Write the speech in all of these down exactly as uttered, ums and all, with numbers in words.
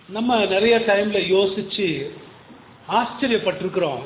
நம்ம நிறைய டைம்ல யோசிச்சு ஆச்சரியப்பட்டிருக்கிறோம்.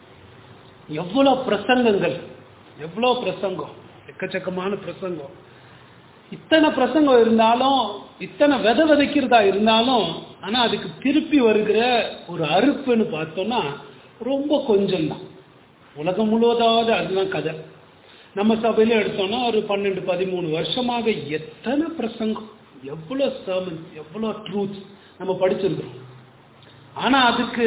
எவ்வளோ பிரசங்கங்கள், எவ்வளோ பிரசங்கம், எக்கச்சக்கமான பிரசங்கம். இத்தனை பிரசங்கம் இருந்தாலும், இத்தனை விதை விதைக்கிறதா இருந்தாலும், ஆனா அதுக்கு திருப்பி வருகிற ஒரு அறுப்புன்னு பார்த்தோம்னா ரொம்ப கொஞ்சம் தான். உலகம் முழுவதாவது அதுதான் கதை. நம்ம சபையில எடுத்தோம்னா ஒரு பன்னெண்டு பதிமூணு வருஷமாக எத்தனை பிரசங்கம், எவ்வளோ சர்மன், எவ்வளோ ட்ரூத் நம்ம படிச்சிருக்கிறோம். ஆனா அதுக்கு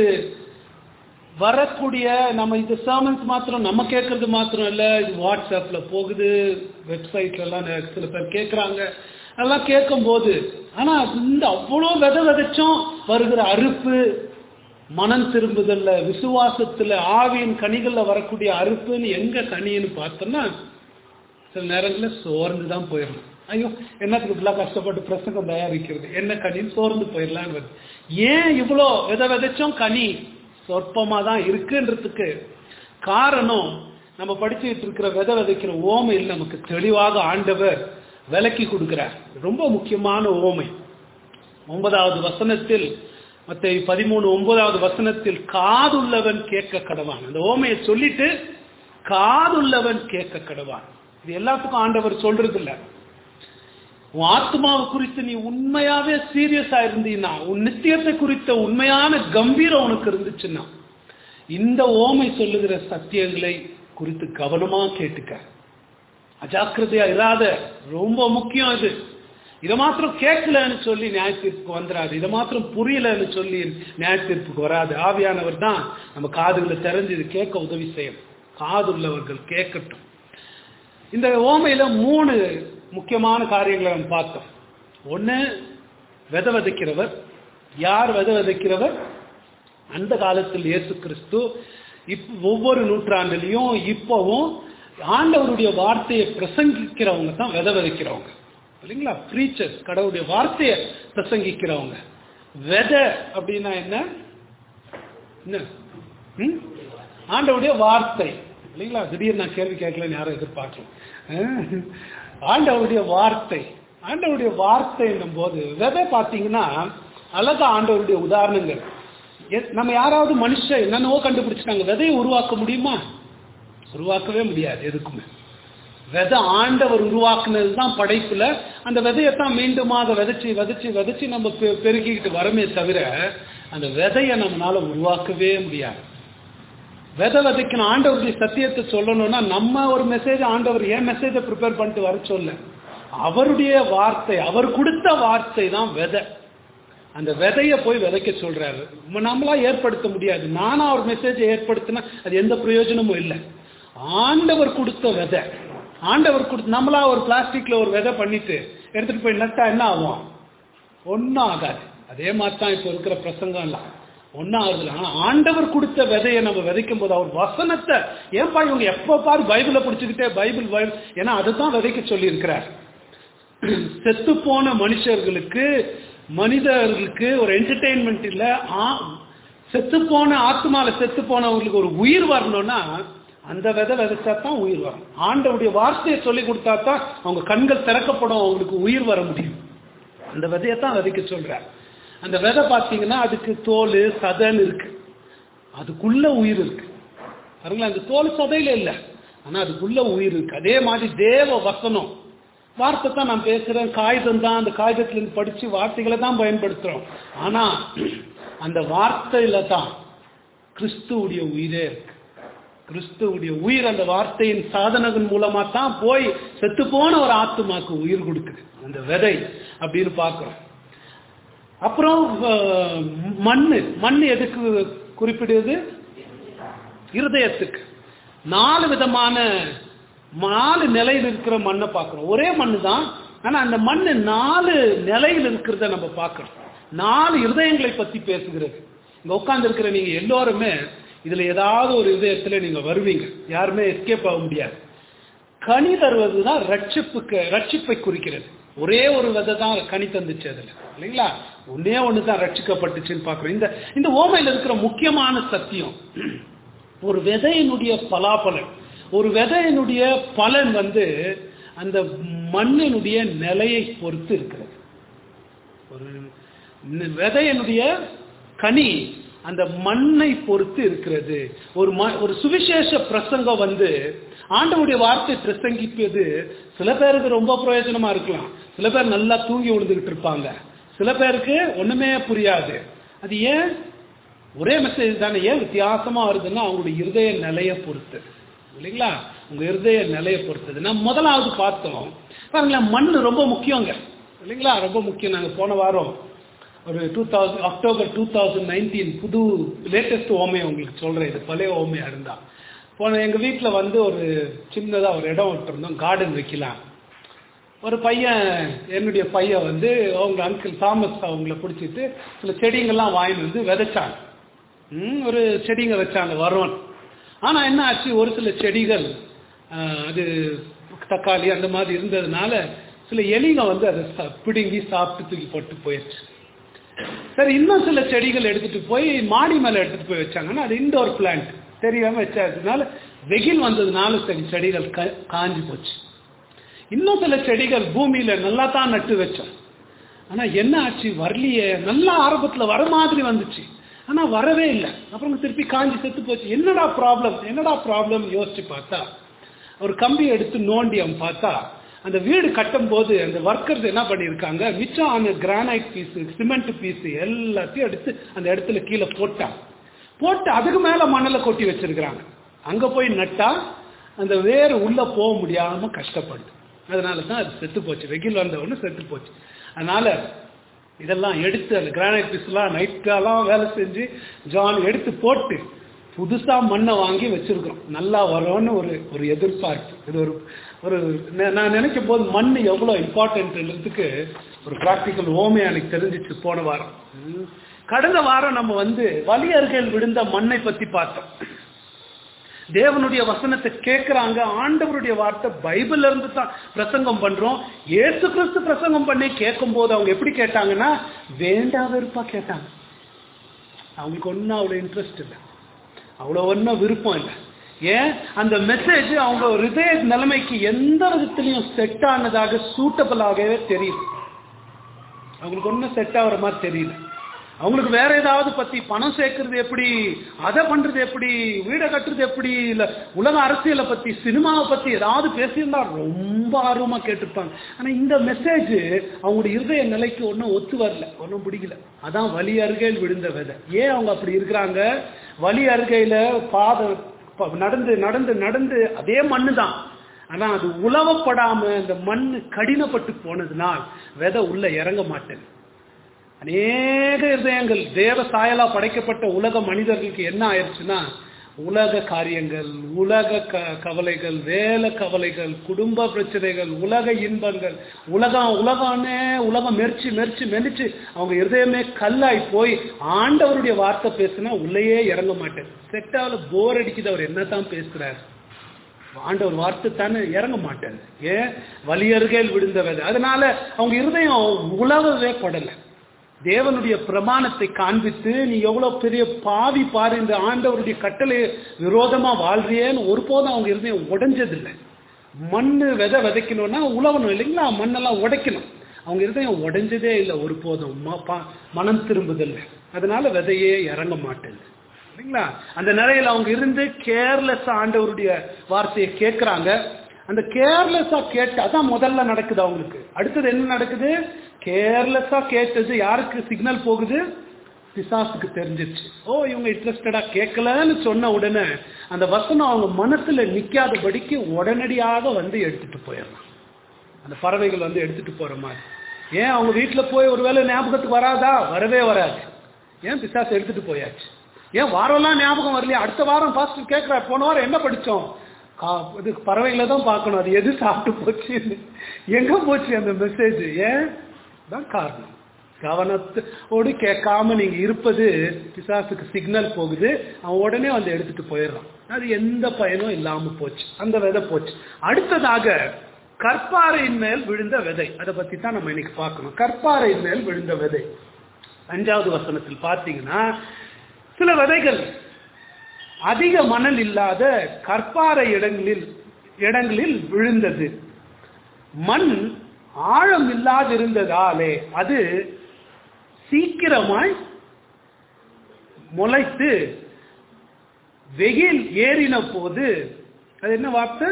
வரக்கூடிய நம்ம இது சர்மன்ஸ் மாத்திரம் நம்ம கேட்கறது மாத்திரம் இல்லை, இது வாட்ஸ்அப்ல போகுது, வெப்சைட்ல எல்லாம் சில பேர் கேட்கறாங்க. அதெல்லாம் கேட்கும் போது ஆனா இந்த அவ்வளோ விதை விதைச்சும் வருகிற அறுப்பு, மனம் திரும்புதல்ல, விசுவாசத்துல, ஆவியின் கனிகள்ல வரக்கூடிய அறுப்புன்னு எங்க கனின்னு பார்த்தோம்னா சில நேரங்களில் சோர்ந்து தான் போயிடலாம். ஐயோ என்னத்துக்கு இப்படிலாம் கஷ்டப்பட்டு பிரசங்கம் தயாரிக்கிறது, என்ன கனின்னு சோர்ந்து போயிடலான்னு. ஏன் இவ்வளோ விதை விதைச்சும் கனி சொற்பமா தான் இருக்குன்றதுக்கு காரணம், நம்ம படிச்சுட்டு இருக்கிற விதை விதைக்கிற ஓமையில் நமக்கு தெளிவாக ஆண்டவர் விலக்கி கொடுக்கிறார். ரொம்ப முக்கியமான ஓமை. ஒன்பதாவது வசனத்தில், மத்தேயு பதிமூணு ஒன்பதாவது வசனத்தில், காதுள்ளவன் கேட்க கடவான். அந்த ஓமையை சொல்லிட்டு காதுள்ளவன் கேட்க கடவான். இது எல்லாத்துக்கும் ஆண்டவர் சொல்றது இல்லை. உன் ஆத்மாவை குறித்து நீ உண்மையாவே சீரியஸா இருந்தீன்னா, உன் நித்தியத்தை குறித்த உண்மையான கம்பீரம் உனக்கு இருந்துச்சுன்னா, இந்த ஓமை சொல்லுகிற சத்தியங்களை குறித்து கவனமா கேட்டுக்க. அஜாக்கிரதையா இராத. ரொம்ப முக்கியம் இது. இதை மாத்திரம் கேட்கலன்னு சொல்லி நியாய தீர்ப்புக்கு வந்துடாது. இதை மாத்திரம் புரியலன்னு சொல்லி நியாய தீர்ப்புக்கு வராது. ஆவியானவர் தான் நம்ம காதுகளை திறந்து இது கேட்க உதவி செய்யும். காது உள்ளவர்கள் கேட்கட்டும். இந்த ஓமையில மூணு முக்கியமான காரியங்களை நம்ம பார்த்தோம். ஒண்ணு, விதை விதைக்கிறவர். யார் விதை விதைக்கிறவர்? அந்த காலத்தில் இயேசு கிறிஸ்து, இப் ஒவ்வொரு நூற்றாண்டுலையும் இப்பவும் ஆண்டவருடைய வார்த்தையை பிரசங்கிக்கிறவங்க தான் விதை விதைக்கிறவங்க, இல்லைங்களா? பிரீச்சர்ஸ், கடவுளுடைய வார்த்தையை பிரசங்கிக்கிறவங்க. விதை அப்படின்னா என்ன? ஆண்டவருடைய வார்த்தை, இல்லைங்களா? திடீர்னு நான் கேள்வி கேட்கலன்னு யாரும் எதிர்பார்க்கலாம். ஆண்டவருடைய வார்த்தை, ஆண்டவருடைய வார்த்தை என்னும் போது விதை பார்த்தீங்கன்னா அழகா ஆண்டவருடைய உதாரணங்கள். நம்ம யாராவது மனுஷன் என்னென்னவோ கண்டுபிடிச்சிட்டாங்க, விதையை உருவாக்க முடியுமா? உருவாக்கவே முடியாது. எதுக்குமே விதை ஆண்டவர் உருவாக்குனது தான் படைப்புல. அந்த விதையத்தான் மீண்டுமாக விதைச்சு விதைச்சு விதைச்சு நம்ம பெருக்கிக்கிட்டு வரமே தவிர அந்த விதையை நம்மளால உருவாக்கவே முடியாது. விதை விதைக்கணும். ஆண்டவருடைய சத்தியத்தை சொல்லணும்னா நம்ம ஒரு மெசேஜ், ஆண்டவர் ஏன் மெசேஜை ப்ரிப்பேர் பண்ணிட்டு வர சொல்ல, அவருடைய வார்த்தை, அவர் கொடுத்த வார்த்தை தான் விதை. அந்த விதையை போய் விதைக்க சொல்றாரு. நம்மளா ஏற்படுத்த முடியாது. நானா ஒரு மெசேஜை ஏற்படுத்தினா அது எந்த பிரயோஜனமும் இல்லை. ஆண்டவர் கொடுத்த விதை, ஆண்டவர் கொடுத்து, நம்மளா ஒரு பிளாஸ்டிக்ல ஒரு விதை பண்ணிட்டு எடுத்துட்டு போய் நட்டா என்ன ஆகும்? ஒன்னும் ஆகாது. அதே மாதிரி தான் இப்ப இருக்கிற பிரசங்கம் எல்லாம் ஒன்னும் ஆகுது. ஆனா ஆண்டவர் கொடுத்த விதையை நம்ம விதைக்கும் போது, அவர் வசனத்தை, ஏன்பா இவங்க எப்ப பாரு பைபிளை பிடிச்சுக்கிட்டே பைபிள் பைபிள், ஏன்னா அதுதான் விதைக்க சொல்லி இருக்கிறார். செத்து போன மனுஷர்களுக்கு, மனிதர்களுக்கு ஒரு என்டர்டெயின்மெண்ட் இல்ல, செத்து போன ஆத்மால செத்து போனவங்களுக்கு ஒரு உயிர் வரணும்னா அந்த விதை விதைச்சா தான் உயிர் வரும். ஆண்டவருடைய வார்த்தையை சொல்லி கொடுத்தா தான் அவங்க கண்கள் திறக்கப்படும், அவங்களுக்கு உயிர் வர முடியும். அந்த விதையை தான் விதைக்க சொல்றார். அந்த விதை பார்த்தீங்கன்னா அதுக்கு தோல் சதைன்னு இருக்கு, அதுக்குள்ள உயிர் இருக்கு. பாருங்களா, அந்த தோல் சதையில இல்லை, ஆனா அதுக்குள்ள உயிர் இருக்கு. அதே மாதிரி தேவ வசனம், வார்த்தை தான் நான் பேசுறேன், காகிதம் தான், அந்த காகிதத்துல இருந்து படிச்சு வார்த்தைகளை தான் பயன்படுத்துறோம். ஆனா அந்த வார்த்தையில தான் கிறிஸ்துவுடைய உயிரே இருக்கு. கிறிஸ்துவுடைய உயிர் அந்த வார்த்தையின் சாதனத்தின் மூலமா தான் போய் செத்து போன ஒரு ஆத்துமாக்கு உயிர் கொடுக்குது, அந்த விதை அப்படின்னு பார்க்கிறோம். அப்புறம் மண்ணு, மண் எதுக்கு குறிப்பிடுவது? இருதயத்துக்கு. நாலு விதமான, நாலு நிலையில் இருக்கிற மண்ணை பார்க்கிறோம். ஒரே மண்ணு தான், ஆனா அந்த மண்ணு நாலு நிலையில் இருக்கிறத நம்ம பார்க்கிறோம். நாலு இருதயங்களை பத்தி பேசுகிறது. இங்க உட்கார்ந்து இருக்கிற நீங்க எல்லோருமே இதுல ஏதாவது ஒரு இதயத்துல நீங்க வருவீங்க, யாருமே எஸ்கேப் ஆக முடியாது. கனி தருவதுதான் ரட்சிப்புக்கு, ரட்சிப்பை குறிக்கிறது. ஒரே ஒரு விதை தான் கனி தந்துச்சு அதுல, இல்லைங்களா? ஒன்னே ஒண்ணுதான் ரட்சிக்கப்பட்டுச்சுன்னு பாக்குறோம். இந்த இந்த ஓமையில இருக்கிற முக்கியமான சத்தியம், ஒரு விதையினுடைய பலாபலன், ஒரு விதையினுடைய பலன் வந்து அந்த மண்ணினுடைய நிலையை பொறுத்து இருக்கிறது. ஒரு விதையினுடைய கனி அந்த மண்ணை பொறுத்து இருக்கிறது. ஒரு ஒரு சுவிசேஷ பிரசங்கம் வந்து ஆண்டவருடைய வார்த்தை பிரசங்கிப்பது சில பேருக்கு ரொம்ப பிரயோஜனமா இருக்கலாம். சில பேர் நல்லா தூங்கி விழுந்துகிட்டு இருப்பாங்க. சில பேருக்கு ஒண்ணுமே புரியாது. அது ஏன்? ஒரே மெசேஜ் தானே, ஏன் வித்தியாசமா வருதுன்னா அவங்களுடைய இருதய நிலையை பொறுத்து இல்லைங்களா? உங்க இருதய நிலையை பொறுத்தது. நம்ம முதலாவது பார்த்தோம் பாருங்களேன், மண் ரொம்ப முக்கியங்க இல்லைங்களா? ரொம்ப முக்கியம். நாங்க போன வாரம் ஒரு two thousand October two thousand nineteen புது லேட்டஸ்ட் ஓமையை உங்களுக்கு சொல்றேன். இது பழைய ஓமையா இருந்தா போன எங்க வீட்டுல வந்து ஒரு சின்னதா ஒரு இடம் விட்டுருந்தோம், கார்டன் வைக்கலாம். ஒரு பையன், என்னுடைய பையன் வந்து அவங்க அங்கிள் தாமஸ் அவங்கள பிடிச்சிட்டு சில செடிங்கெல்லாம் வாங்கி வந்து விதைச்சாங்க. ம் ஒரு செடிங்க வச்சாங்க வரோம். ஆனா என்ன ஆச்சு, ஒரு சில செடிகள் அது தக்காளி அந்த மாதிரி இருந்ததுனால சில எலிங்க வந்து அதை பிடுங்கி சாப்பிட்டு தூக்கி போட்டு போயிடுச்சு. சரி, இன்னும் சில செடிகள் எடுத்துட்டு போய் மாடி மேல எடுத்துட்டு போய் வச்சாங்கன்னா அது இன்டோர் பிளான்ட் தெரியாம வச்சதுனால வெயில் வந்ததுனால சரி செடிகள் காஞ்சி போச்சு. இன்னும் சில செடிகள் பூமியில நல்லா தான் நட்டு வச்சோம். ஆனா என்ன ஆச்சு, வரலையே. நல்லா ஆரம்பத்துல வர மாதிரி வந்துச்சு, ஆனா வரவே இல்லை. அப்புறம் திருப்பி காஞ்சி செத்து போச்சு. என்னடா ப்ராப்ளம் என்னடா ப்ராப்ளம் யோசிச்சு பார்த்தா, ஒரு கம்பி எடுத்து நோண்டி அவன் பார்த்தா அந்த வீடு கட்டும் போது அந்த ஒர்க்கர்ஸ் என்ன பண்ணியிருக்காங்க, மிச்சம் அந்த கிரானைட் பீஸ் சிமெண்ட் பீஸ் எல்லாத்தையும் எடுத்து அந்த இடத்துல கீழே போட்டாங்க. போட்டு அதுக்கு மேல மணலை கொட்டி வச்சிருக்கிறாங்க. அங்க போய் நட்டா அந்த வேறு உள்ள போக முடியாம கஷ்டப்படுது. அதனாலதான் அது செத்து போச்சு. வெயில் வந்த உடனே செத்து போச்சு. அதனால இதெல்லாம் எடுத்து அந்த கிரானைட் பீஸ் எல்லாம் நைட்டெல்லாம் வேலை செஞ்சு ஜான் எடுத்து போட்டு புதுசா மண்ணை வாங்கி வச்சிருக்கிறோம். நல்லா வரும்னு ஒரு ஒரு எதிர்பார்ப்பு. இது ஒரு ஒரு நான் நினைக்கும் போது மண் எவ்வளவு இம்பார்ட்டன்ட்ன்றதுக்கு ஒரு பிராக்டிக்கல் ஓமே எனக்கு தெரிஞ்சிச்சு போன வாரம். கடந்த வாரம் நம்ம வந்து வலியர்கள் விழுந்த மண்ணை பத்தி பார்த்தோம். தேவனுடைய வசனத்தை கேட்கிறாங்க, ஆண்டவருடைய வார்த்தை பைபிள்ல இருந்து தான் பிரசங்கம் பண்றோம். இயேசு கிறிஸ்து பிரசங்கம் பண்ணி கேட்கும் போது அவங்க எப்படி கேட்டாங்கன்னா வேண்டா வெறுப்பா கேட்டாங்க. அவங்களுக்கு ஒன்னும் அவ்வளவு இன்ட்ரெஸ்ட் இல்லை, அவ்வளவு ஒன்னும் விருப்பம் இல்லை. ஏன்? அந்த மெசேஜ் அவங்க ஹிருதய நிலைமைக்கு எந்த விதத்திலையும் செட் ஆனதாக சூட்டபிளாகவே தெரியுது. அவங்களுக்கு ஒன்னும் செட் ஆகுற மாதிரி தெரியல. அவங்களுக்கு வேற ஏதாவது பத்தி, பணம் சேர்க்கறது எப்படி, அதை பண்றது எப்படி, வீடை கட்டுறது எப்படி, இல்ல உலக அரசியலை பத்தி, சினிமாவை பத்தி ஏதாவது பேசியிருந்தா ரொம்ப ஆர்வமா கேட்டிருப்பாங்க. ஆனா இந்த மெசேஜ் அவங்களுடைய இருதய நிலைக்கு ஒன்னும் ஒத்து வரல, ஒன்னும் பிடிக்கல. அதான் வலி அருகையில் விழுந்த விதை. ஏன் அவங்க அப்படி இருக்கிறாங்க? வலி அருகையில பாத நடந்து நடந்து நடந்து அதே மண்ணு தான், ஆனா அது உலவப்படாம இந்த மண்ணு கடினப்பட்டு போனதுனால் விதை உள்ள இறங்க மாட்டேன். அநேக இருதயங்கள் தேவ சாயலா படைக்கப்பட்ட உலக மனிதர்களுக்கு என்ன ஆயிடுச்சுன்னா, உலக காரியங்கள், உலக க கவலைகள், வேலை கவலைகள், குடும்ப பிரச்சனைகள், உலக இன்பங்கள், உலகம் உலகம்னே உலகம் மெரிச்சு மெரிச்சு மெரிச்சு அவங்க இருதயமே கல்லாய் போய் ஆண்டவருடைய வார்த்தை பேசுனா உள்ளேயே இறங்க மாட்டேன். செட்டால போர் அடிக்குது, அவர் என்னதான் பேசுறாரு, ஆண்டவர் வார்த்தை தானே இறங்க மாட்டேன். ஏன்? வலியருகையில் விழுந்த விதை. அதனால அவங்க இருதயம் உலகவே படலை. தேவனுடைய பிரமாணத்தை காண்பித்து நீ எவ்வளவு பெரிய பாவி பாரு, இந்த ஆண்டவருடைய கட்டளை விரோதமா வாழ்றியேன்னு ஒருபோதும் அவங்க இருதயம் உடைஞ்சதில்லை. மண்ணு விதை விதைக்கணும்னா உழவணும் இல்லைங்களா, மண்ணெல்லாம் உடைக்கணும். அவங்க இருதயம் உடைஞ்சதே இல்லை ஒருபோதும், மனம் திரும்புதில்லை. அதனால விதையே இறங்க மாட்டேன் இல்லைங்களா. அந்த நிலையில அவங்க இருந்து கேர்லெஸ் ஆண்டவருடைய வார்த்தையை கேட்கிறாங்க. அந்த கேர்லெஸ்ஸா கேட்டு அதான் முதல்ல நடக்குது அவங்களுக்கு. அடுத்தது என்ன நடக்குது? கேர்லெஸ்ஸா கேட்டது யாருக்கு சிக்னல் போகுது? பிசாசுக்கு தெரிஞ்சிருச்சு. ஓ இவங்க இன்ட்ரெஸ்டடா கேட்கலன்னு சொன்ன உடனே அந்த வசனம் அவங்க மனசுல நிக்காதபடிக்கு உடனடியாக வந்து எடுத்துட்டு போயிடலாம். அந்த பறவைகள் வந்து எடுத்துட்டு போற மாதிரி. ஏன்? அவங்க வீட்டுல போய் ஒருவேளை ஞாபகத்துக்கு வராதா? வரவே வராது. ஏன்? பிசாசு எடுத்துட்டு போயாச்சு. ஏன்? வாரம்லாம் ஞாபகம் வரலையா? அடுத்த வாரம் பாஸ்டர் கேட்கிறார், போன வாரம் என்ன படிச்சோம்? இது பறவைகளை தான் பார்க்கணும், அது எது சாப்பிட்டு போச்சு, எங்க போச்சு அந்த மெசேஜ். ஏன் தான் காரணம், கவனத்தோடு கேட்காம நீங்க இருப்பது பிசாசுக்கு சிக்னல் போகுது. அவன் உடனே வந்து எடுத்துட்டு போயிடுறான். அது எந்த பயனும் இல்லாம போச்சு, அந்த விதை போச்சு. அடுத்ததாக கற்பாறையின் மேல் விழுந்த விதை, அதை பத்தி தான் நம்ம இன்னைக்கு பார்க்கணும். கற்பாறையின் மேல் விழுந்த விதை அஞ்சாவது வசனத்தில் பார்த்தீங்கன்னா, சில விதைகள் அதிக மணல் இல்லாத கற்பாறை இடங்களில் இடங்களில் விழுந்தது. மண் ஆழம் இல்லாதிருந்ததாலே அது சீக்கிரமாய் முளைத்து வெயில் ஏறின போது, அது என்ன வார்த்தை?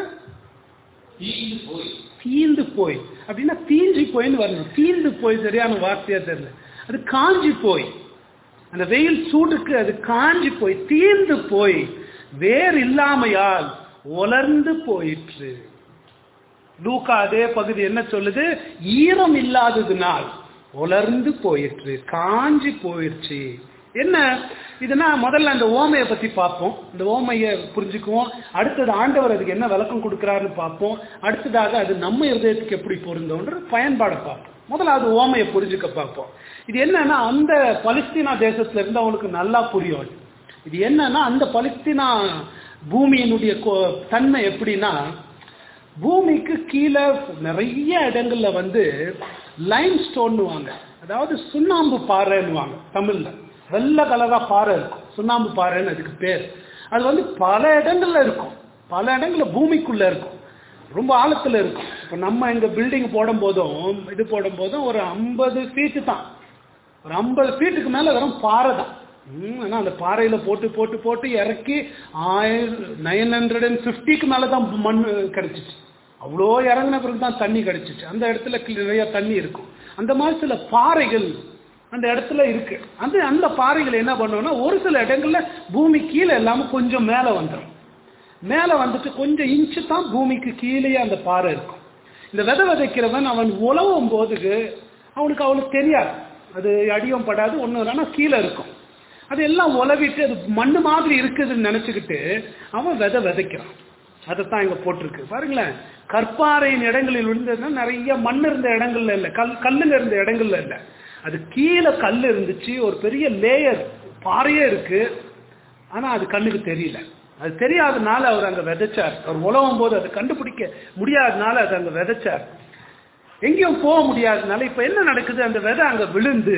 தீந்து போய். அப்படின்னா தீஞ்சி போயின்னு வரணும். தீந்து போய் சரியான வார்த்தையா தெரியல, அது காஞ்சி போய், அந்த வெயில் சூடுக்கு அது காஞ்சி போய் தீந்து போய் வேர் இல்லாமையால் உலர்ந்து போயிற்று. லூக்கா அதே பகுதி என்ன சொல்லுது? ஈரம் இல்லாததுனால் உலர்ந்து போயிற்று, காஞ்சி போயிடுச்சு. என்ன இதுனா, முதல்ல அந்த ஓமையை பத்தி பார்ப்போம், இந்த ஓமையை புரிஞ்சுக்குவோம். அடுத்தது ஆண்டவர் அதுக்கு என்ன விளக்கம் கொடுக்கிறாருன்னு பார்ப்போம். அடுத்ததாக அது நம்ம இருதயத்துக்கு எப்படி பொருந்தோன்ற பயன்பாடை பார்ப்போம். முதல்ல அது ஓமையை புரிஞ்சுக்க பார்ப்போம். இது என்னன்னா, அந்த பலஸ்தீனா தேசத்துல இருந்து அவனுக்கு நல்லா புரியும். இது என்னன்னா, அந்த பலஸ்தீனா பூமியினுடைய தன்மை எப்படின்னா, பூமிக்கு கீழே நிறைய இடங்கள்ல வந்து லைம் ஸ்டோன்னுவாங்க, அதாவது சுண்ணாம்பு பாறைன்னுவாங்க தமிழ்ல. வெள்ளை கலரா பாறை இருக்கும், சுண்ணாம்பு பாறைன்னு அதுக்கு பேர். அது வந்து பல இடங்கள்ல இருக்கும், பல இடங்கள்ல பூமிக்குள்ள இருக்கும், ரொம்ப ஆழத்துல இருக்கும். இப்போ நம்ம எங்க பில்டிங் போடும் போதும் இது போடும் போதும் ஒரு ஐம்பது ஃபீட்டு தான், ஒரு ஐம்பது ஃபீட்டுக்கு மேல வெறும் பாறை தான். ஆனா அந்த பாறையில போட்டு போட்டு போட்டு இறக்கி ஆயிரம் நைன் ஹண்ட்ரட் அண்ட் பிப்டிக்கு மேலதான் மண் கிடைச்சிச்சு. அவ்வளோ இறங்கின பிறகு தான் தண்ணி கிடைச்சிச்சு. அந்த இடத்துல நிறைய தண்ணி இருக்கும். அந்த மாதிரி சில பாறைகள் அந்த இடத்துல இருக்கு. அந்த அந்த பாறைகள் என்ன பண்ணுவோம்னா, ஒரு சில இடங்கள்ல பூமி கீழே இல்லாம கொஞ்சம் மேல வந்துடும். மேல வந்துட்டு கொஞ்சம் இன்ச்சு தான் பூமிக்கு கீழே அந்த பாறை இருக்கும். இந்த விதை விதைக்கிறவன் அவன் உழவும் போது அவனுக்கு அவனுக்கு தெரியாது, அது அடியும் படாது ஒண்ணு, ஆனா கீழே இருக்கும். அது எல்லாம் உழவிட்டு அது மண்ணு மாதிரி இருக்குதுன்னு நினைச்சுக்கிட்டு அவன் விதை விதைக்கிறான். அதைத்தான் இங்க போட்டிருக்கு பாருங்களேன். கற்பாறையின் இடங்களில் விழுந்ததுன்னா நிறைய மண் இருந்த இடங்கள்ல இல்ல, கல் கல்லுங்க இருந்த இடங்கள்ல இல்ல, அது கீழே கல் இருந்துச்சு, ஒரு பெரிய லேயர் பாறையே இருக்கு. ஆனா அது கண்ணுக்கு தெரியல. அது தெரியாதனால அவர் அங்க விதைச்சார். அவர் உழவும் போது அதை கண்டுபிடிக்க முடியாதனால அது அங்க விதைச்சார். எங்கேயும் போக முடியாதனால இப்ப என்ன நடக்குது, அந்த விதை அங்க விழுந்து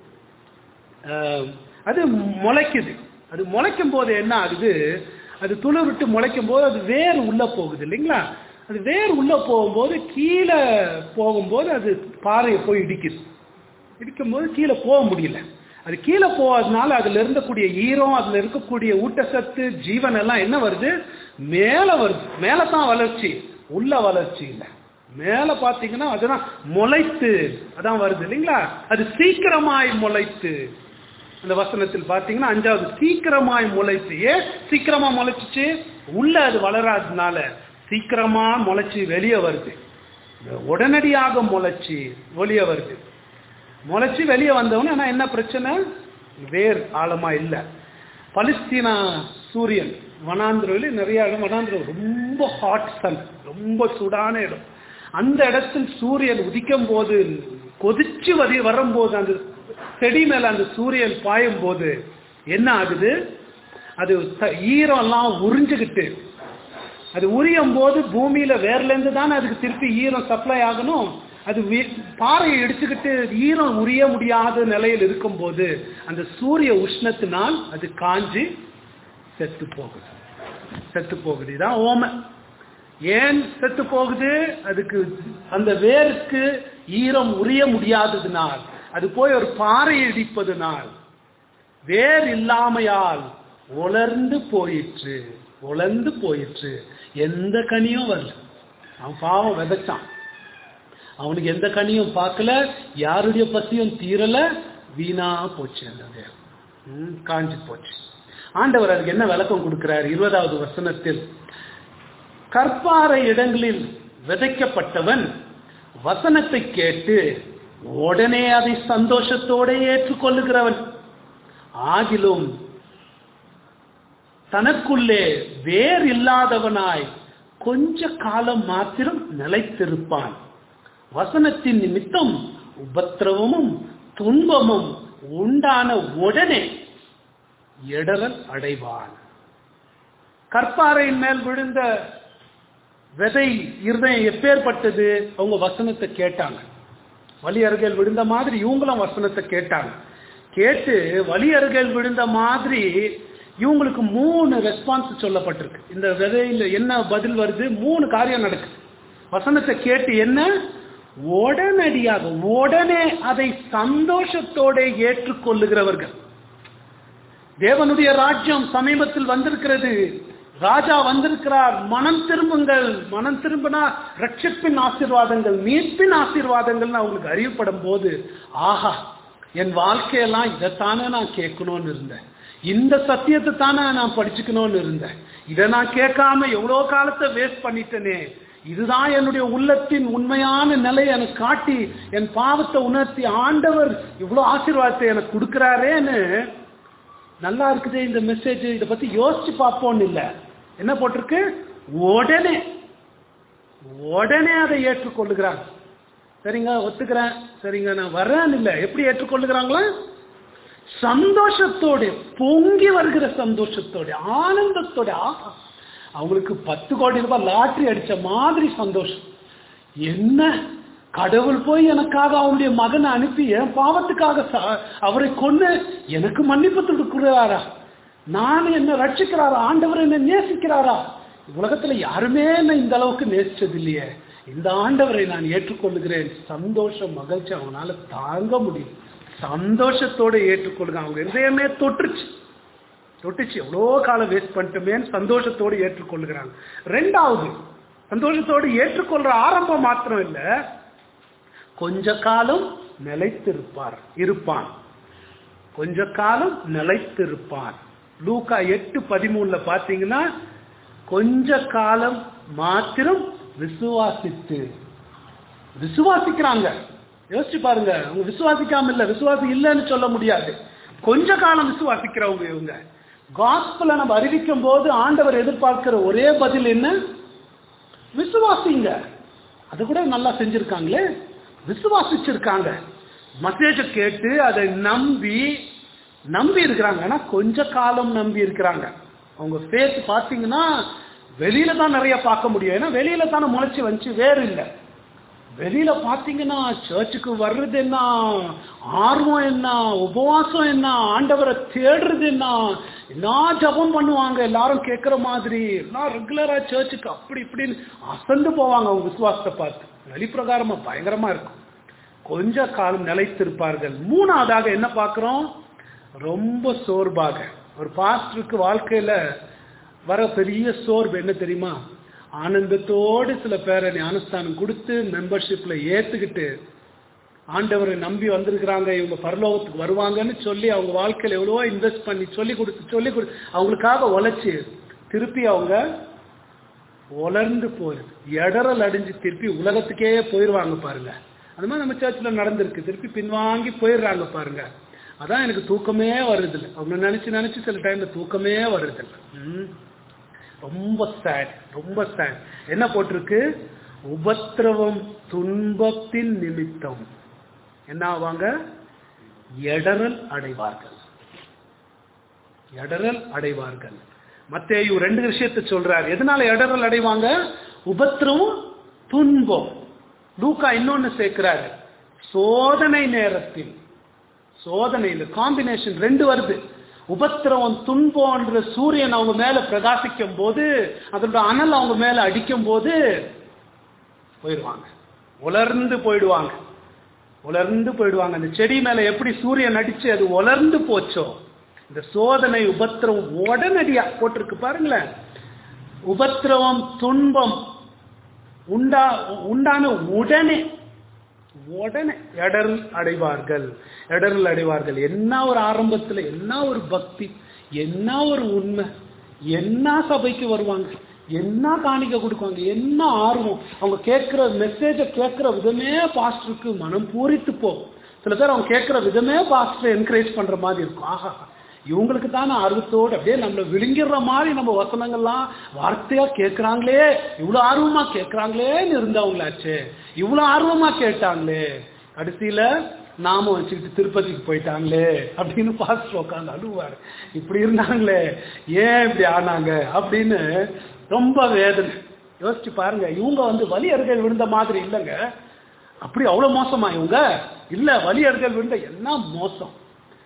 அது முளைக்குது. அது முளைக்கும் போது என்ன ஆகுது, அது துளிர் விட்டு முளைக்கும் போது அது வேர் உள்ள போகுது இல்லைங்களா. அது வேர் உள்ள போகும்போது கீழே போகும்போது அது பாறையை போய் இடிக்குது. இடிக்கும் போது கீழே போக முடியல. அது கீழே போகாதனால அதுல இருந்தக்கூடிய ஈரம், அதுல இருக்கக்கூடிய ஊட்டச்சத்து, ஜீவன் எல்லாம் என்ன வருது, மேல வருது. மேலதான் வளர்ச்சி, உள்ள வளர்ச்சி இல்லை. மேல பாத்தீங்கன்னா அதுதான் முளைத்து அதான் வருது இல்லைங்களா. அது சீக்கிரமாய் முளைத்து, அந்த வசனத்தில் பாத்தீங்கன்னா அஞ்சாவது சீக்கிரமாய் முளைத்து. ஏன் சீக்கிரமா முளைச்சிச்சு? உள்ள அது வளராதனால சீக்கிரமா முளைச்சி வெளியே வருது. உடனடியாக முளைச்சி வெளியே வருது. முளைச்சி வெளியே வந்தவன ஆனா என்ன பிரச்சனை, வேர் ஆழமா இல்ல. பலஸ்தீனா சூரியன் வனாந்திரம், நிறைய இடம் வனாந்திரம், ரொம்ப ஹாட் சன், ரொம்ப சூடான இடம். அந்த இடத்தில் சூரியன் உதிக்கும் போது கொதிச்சு வதி வரும்போது அந்த செடி மேல அந்த சூரியன் பாயும் போது என்ன ஆகுது, அது ஈரம் எல்லாம் உறிஞ்சுக்கிட்டு, அது உரியும் போது பூமியில வேர்ல இருந்து தானே அதுக்கு திருப்பி ஈரம் சப்ளை ஆகணும். அது பாறையை இடிச்சுக்கிட்டு ஈரம் உரிய முடியாத நிலையில் இருக்கும் போது அந்த சூரிய உஷ்ணத்தினால் அது காஞ்சி செத்து போகுது. செத்து போகுது. இதான் ஓமை. ஏன் செத்து போகுது? அதுக்கு அந்த வேருக்கு ஈரம் உரிய முடியாததுனால், அது போய் ஒரு பாறையை இடிப்பதுனால், வேர் இல்லாமையால் உலர்ந்து போயிற்று. உலர்ந்து போயிற்று. எந்த கனியும் வரல. அவன் பாவம் விதைச்சான், அவனுக்கு எந்த கனியும் பார்க்கல, யாருடைய பசியும் தீரல, வீணா போச்சு. அந்த வேர் காஞ்சி போச்சு. ஆண்டவர் அதுக்கு என்ன விளக்கம் கொடுக்கிறார்? இருபதாவது வசனத்தில், கற்பாறை இடங்களில் விதைக்கப்பட்டவன் வசனத்தை கேட்டு உடனே அதை சந்தோஷத்தோட ஏற்றுக்கொள்ளுகிறவன், ஆகிலும் தனக்குள்ளே வேர் இல்லாதவனாய் கொஞ்ச காலம் மாத்திரம் நிலைத்திருப்பான். வசனத்தின் நிமித்தம் உபத்திரவமும் துன்பமும் உண்டான உடனே இடரல் அடைவான். கற்பாறையின் மேல் விழுந்த விதை இருதயம் எப்பேற்பட்டது? அவங்க வசனத்தை கேட்டாங்க. வலி அருகில் விழுந்த மாதிரி இவங்களும் வசனத்தை கேட்டாங்க. கேட்டு வலி அருகில் விழுந்த மாதிரி இவங்களுக்கு மூணு ரெஸ்பான்ஸ் சொல்லப்பட்டிருக்கு. இந்த விதையில என்ன பதில் வருது? மூணு காரியம் நடக்குது. வசனத்தை கேட்டு என்ன உடனடியாக உடனே அதை சந்தோஷத்தோட ஏற்றுக்கொள்ளுகிறவர்கள். தேவனுடைய ராஜ்யம் சமீபத்தில் வந்திருக்கிறது, ராஜா வந்திருக்கிறார், மனம் திரும்புங்கள். மனம் திரும்பினா ரட்சிப்பின் ஆசீர்வாதங்கள், மீட்பின் ஆசீர்வாதங்கள் அவங்களுக்கு அறியப்படும் போது, ஆஹா, என் வாழ்க்கையெல்லாம் இதைத்தானே நான் கேட்கணும்னு இருந்தேன், இந்த சத்தியத்தை தானே நான் படிச்சுக்கணும்னு இருந்தேன், இதை நான் கேட்காம எவ்வளோ காலத்தை வேஸ்ட் பண்ணிட்டேனே, இதுதான் என்னுடைய உள்ளத்தின் உண்மையான நிலை எனக்கு காட்டி என் பாவத்தை உணர்த்தி ஆண்டவர் இவ்வளோ ஆசீர்வாதத்தை எனக்கு கொடுக்கிறாரேன்னு. நல்லா இருக்குது இந்த மெசேஜ், இதை பத்தி யோசிச்சு பார்ப்போன்னு இல்லை, என்ன போட்டிருக்கு, உடனே உடனே அதை ஏற்றுக்கொள்ளுகிறாங்க. சரிங்க, ஒத்துக்கிறேன், சரிங்க, நான் வர்றேன்னு இல்லை, எப்படி ஏற்றுக்கொள்ளுகிறாங்களா? சந்தோஷத்தோடு, பொங்கி வருகிற சந்தோஷத்தோடு, ஆனந்தத்தோட. ஆஹா, அவங்களுக்கு பத்து கோடி ரூபாய் லாட்டரி அடிச்ச மாதிரி சந்தோஷம். என்ன கடவுள் போய் எனக்காக அவனுடைய மகனை அனுப்பி என் பாவத்துக்காக அவரை கொண்டு எனக்கு மன்னிப்பு கொடுக்கிறாரா, நான் என்ன ரட்சிக்கிறாரா, ஆண்டவர் என்ன நேசிக்கிறாரா, உலகத்துல யாருமே என்ன இந்த அளவுக்கு நேசிச்சது இல்லையே, இந்த ஆண்டவரை நான் ஏற்றுக்கொள்ளுகிறேன். சந்தோஷம், மகிழ்ச்சி அவனால தாங்க முடியும். சந்தோஷத்தோடு ஏற்றுக்கொள்ளுங்க. அவங்க இதயமே தொட்டுச்சு தொட்டுச்சு எவ்வளோ காலம் வேஸ்ட் பண்ணிட்டோமேன்னு சந்தோஷத்தோடு ஏற்றுக்கொள்ளுகிறாங்க. ரெண்டாவது, சந்தோஷத்தோடு ஏற்றுக்கொள்ற ஆரம்பம் மாத்திரம் இல்ல, கொஞ்ச காலம் நிலைத்திருப்பார் இருப்பான் கொஞ்ச காலம் நிலைத்திருப்பான். லூக்கா எட்டு பதிமூணுல பாத்தீங்கன்னா, கொஞ்ச காலம் மாத்திரம் விசுவாசித்து, விசுவாசிக்கிறாங்க. யோசிச்சு பாருங்க, அவங்க விசுவாசிக்காம இல்ல, விசுவாசி இல்லைன்னு சொல்ல முடியாது. கொஞ்ச காலம் விசுவாசிக்கிறவங்க இவங்க. காஸ்பலை நம்ம அறிவிக்கும் போது ஆண்டவர் எதிர்பார்க்கிற ஒரே பதில் என்ன? விசுவாசிங்க. அது கூட நல்லா செஞ்சிருக்காங்களே, விசுவாசிச்சிருக்காங்க. மெசேஜை கேட்டு அதை நம்பி நம்பி இருக்கிறாங்க. ஆனா கொஞ்ச காலம் நம்பி இருக்கிறாங்க. அவங்க ஃபேத் பாத்தீங்கன்னா வெளியில தான் நிறைய பார்க்க முடியும், ஏன்னா வெளியில தானே முளைச்சி வந்துச்சு, வேறு இல்லை. வெளியில பாத்தீங்கன்னா சர்ச்சுக்கு வர்றது என்ன, ஆர்வம் என்ன, உபவாசம் என்ன, ஆண்டவரை தேடுறது என்ன, என்ன ஜபம் பண்ணுவாங்க, எல்லாரும் கேட்கிற மாதிரி, எல்லாம் ரெகுலரா சர்ச்சுக்கு அப்படி இப்படின்னு அசந்து போவாங்க. அவங்க விசுவாசத்தை பார்த்து வெளிப்பிரகாரமா பயங்கரமா இருக்கும். கொஞ்ச காலம் நிலைத்திருப்பார்கள். மூணாவதாக என்ன பார்க்கிறோம்? ரொம்ப சோர்வாக. ஒரு பாஸ்டருக்கு வாழ்க்கையில வர பெரிய சோர்வு என்ன தெரியுமா? ஆனந்தத்தோடு சில பேரை ஞானஸ்தானம் கொடுத்து மெம்பர்ஷிப்ல ஏத்துக்கிட்டு ஆண்டவரை நம்பி வந்திருக்கிறாங்க, இவங்க பரலோகத்துக்கு வருவாங்கன்னு சொல்லி அவங்க வாழ்க்கையில எவ்வளவோ இன்வெஸ்ட் பண்ணி சொல்லி கொடுத்து சொல்லி கொடு அவங்களுக்காக உழைச்சி திருப்பி அவங்க உலர்ந்து போய் இடரல் அடைஞ்சு திருப்பி உலகத்துக்கே போயிடுவாங்க பாருங்க. அது மாதிரி நம்ம சர்ச்சில் நடந்திருக்கு. திருப்பி பின்வாங்கி போயிடுறாங்க பாருங்க. அதான் எனக்கு தூக்கமே வருதில்லை. அவங்க நினைச்சு நினைச்சு சில டைம்ல தூக்கமே வருதில்லை. ம் ரொம்ப சேட், ரொம்ப சேட். என்ன போட்டிருக்கு? உபத்திரவம் துன்பத்தின் நிமித்தம் என்ன ஆவாங்க? எடரல் அடைவார்கள். எடரல் அடைவார்கள். மத்தேயு ரெண்டு விஷயத்தை சொல்றாரு. எதனால எடரல் அடைவாங்க? உபத்திரவம், துன்பம். லூக்கா இன்னொன்னு சேர்க்கிறாரு, சோதனை நேரத்தில். சோதனையில் காம்பினேஷன் ரெண்டு வருது. உபத்திரவம், துன்பம்ன்ற சூரியன் அவங்க மேல பிரகாசிக்கும் போது, அதோட அனல் அவங்க மேல அடிக்கும் போது போயிடுவாங்க, உலர்ந்து போயிடுவாங்க, உலர்ந்து போயிடுவாங்க. அந்த செடி மேல எப்படி சூரியன் அடிச்சு அது உலர்ந்து போச்சோ, இந்த சோதனை உபத்திரவம் உடனடியா போட்டிருக்கு பாருங்களேன். உபத்திரவம் துன்பம் உண்டா உண்டான உடனே உடனே இடரல் அடைவார்கள். இடரல் அடைவார்கள். என்ன ஒரு ஆரம்பத்துல, என்ன ஒரு பக்தி, என்ன ஒரு உண்மை, என்ன சபைக்கு வருவாங்க, என்ன காணிக்க கொடுக்குவாங்க, என்ன ஆர்வம். அவங்க கேட்கிற மெசேஜ கேட்கிற விதமே பாஸ்டருக்கு மனம் பூரித்து போகும். சில பேர் அவங்க கேட்கிற விதமே பாஸ்டர் என்கரேஜ் பண்ற மாதிரி இருக்கும். ஆஹா, இவங்களுக்கு தானே ஆர்வத்தோடு அப்படியே நம்மளை விழுங்கிற மாதிரி நம்ம வசனங்கள்லாம் வார்த்தையா கேட்கிறாங்களே, இவ்வளவு ஆர்வமா கேட்கிறாங்களேன்னு இருந்தவங்களாச்சு, இவ்வளவு ஆர்வமா கேட்டாங்களே, கடைசியில நாம வச்சுக்கிட்டு திருப்பதிக்கு போயிட்டாங்களே அப்படின்னு பாஸ்டர் உட்காந்து அழுவாரு. இப்படி இருந்தாங்களே, ஏன் இப்படி ஆனாங்க அப்படின்னு ரொம்ப வேதனை. யோசிச்சு பாருங்க. இவங்க வந்து வலி அருகல் விழுந்த மாதிரி இல்லைங்க. அப்படி அவ்வளவு மோசமா இவங்க இல்ல. வலி அருகல் விழுந்த என்ன மோசம்.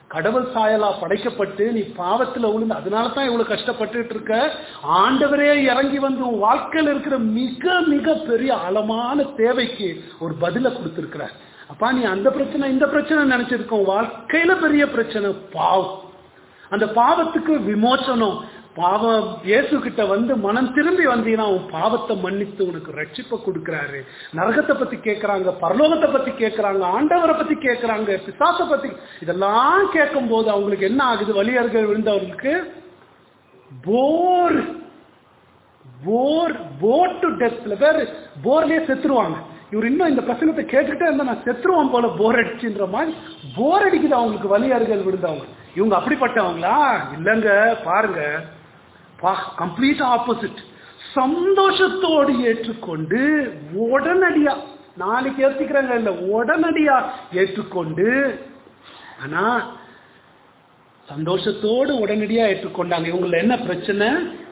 கடவுள் சாயலா படைக்கப்பட்டு நீ பாவத்துல விழுந்து அதனால தான் இவ்வளவு கஷ்டப்பட்டுட்டு இருக்க. ஆண்டவரே இறங்கி வந்து உன் வாழ்க்கையில் இருக்கிற மிக மிக பெரிய ஆழமான தேவைக்கு ஒரு பதில கொடுத்திருக்கிறார். அப்பா நீ அந்த பிரச்சனை இந்த பிரச்சனை நினைச்சிருக்கோம், வாழ்க்கையில பெரிய பிரச்சனை பாவம். அந்த பாவத்துக்கு விமோசனம், பாவம் இயேசு கிட்ட வந்து மனம் திரும்பி வந்தீங்கன்னா உன் பாவத்தை மன்னித்து உனக்கு ரட்சிப்பை கொடுக்கிறாரு. நரகத்தை பத்தி கேட்கறாங்க, பரலோகத்தை பத்தி கேட்கறாங்க, ஆண்டவரை பத்தி கேட்கறாங்க, பிசாசை பத்தி. இதெல்லாம் கேட்கும் போது அவங்களுக்கு என்ன ஆகுது? வலியர்கள் விழுந்தவர்களுக்கு போர் போர் போர் டு டெத். சில பேர் போர்லயே செத்துருவாங்க. இவர் இன்னும் இந்த பிரசங்கத்தை கேட்டுக்கிட்டே இருந்தா நான் செத்துருவான் போல போர் அடிச்சுன்ற மாதிரி போர் அடிக்குது அவங்களுக்கு வலியர்கள் விழுந்தவங்க. இவங்க அப்படிப்பட்டவங்களா? இல்லங்க, பாருங்க, கம்ப்ளீட் ஆப்போசிட். சந்தோஷத்தோடு ஏற்றுக்கொண்டு உடனடியா, நாளைக்கு ஏற்றுக்கிறாங்க இல்ல, உடனடியா ஏற்றுக்கொண்டு, ஆனா சந்தோஷத்தோடு உடனடியா ஏற்றுக்கொண்டாங்க. இவங்கள என்ன பிரச்சனை?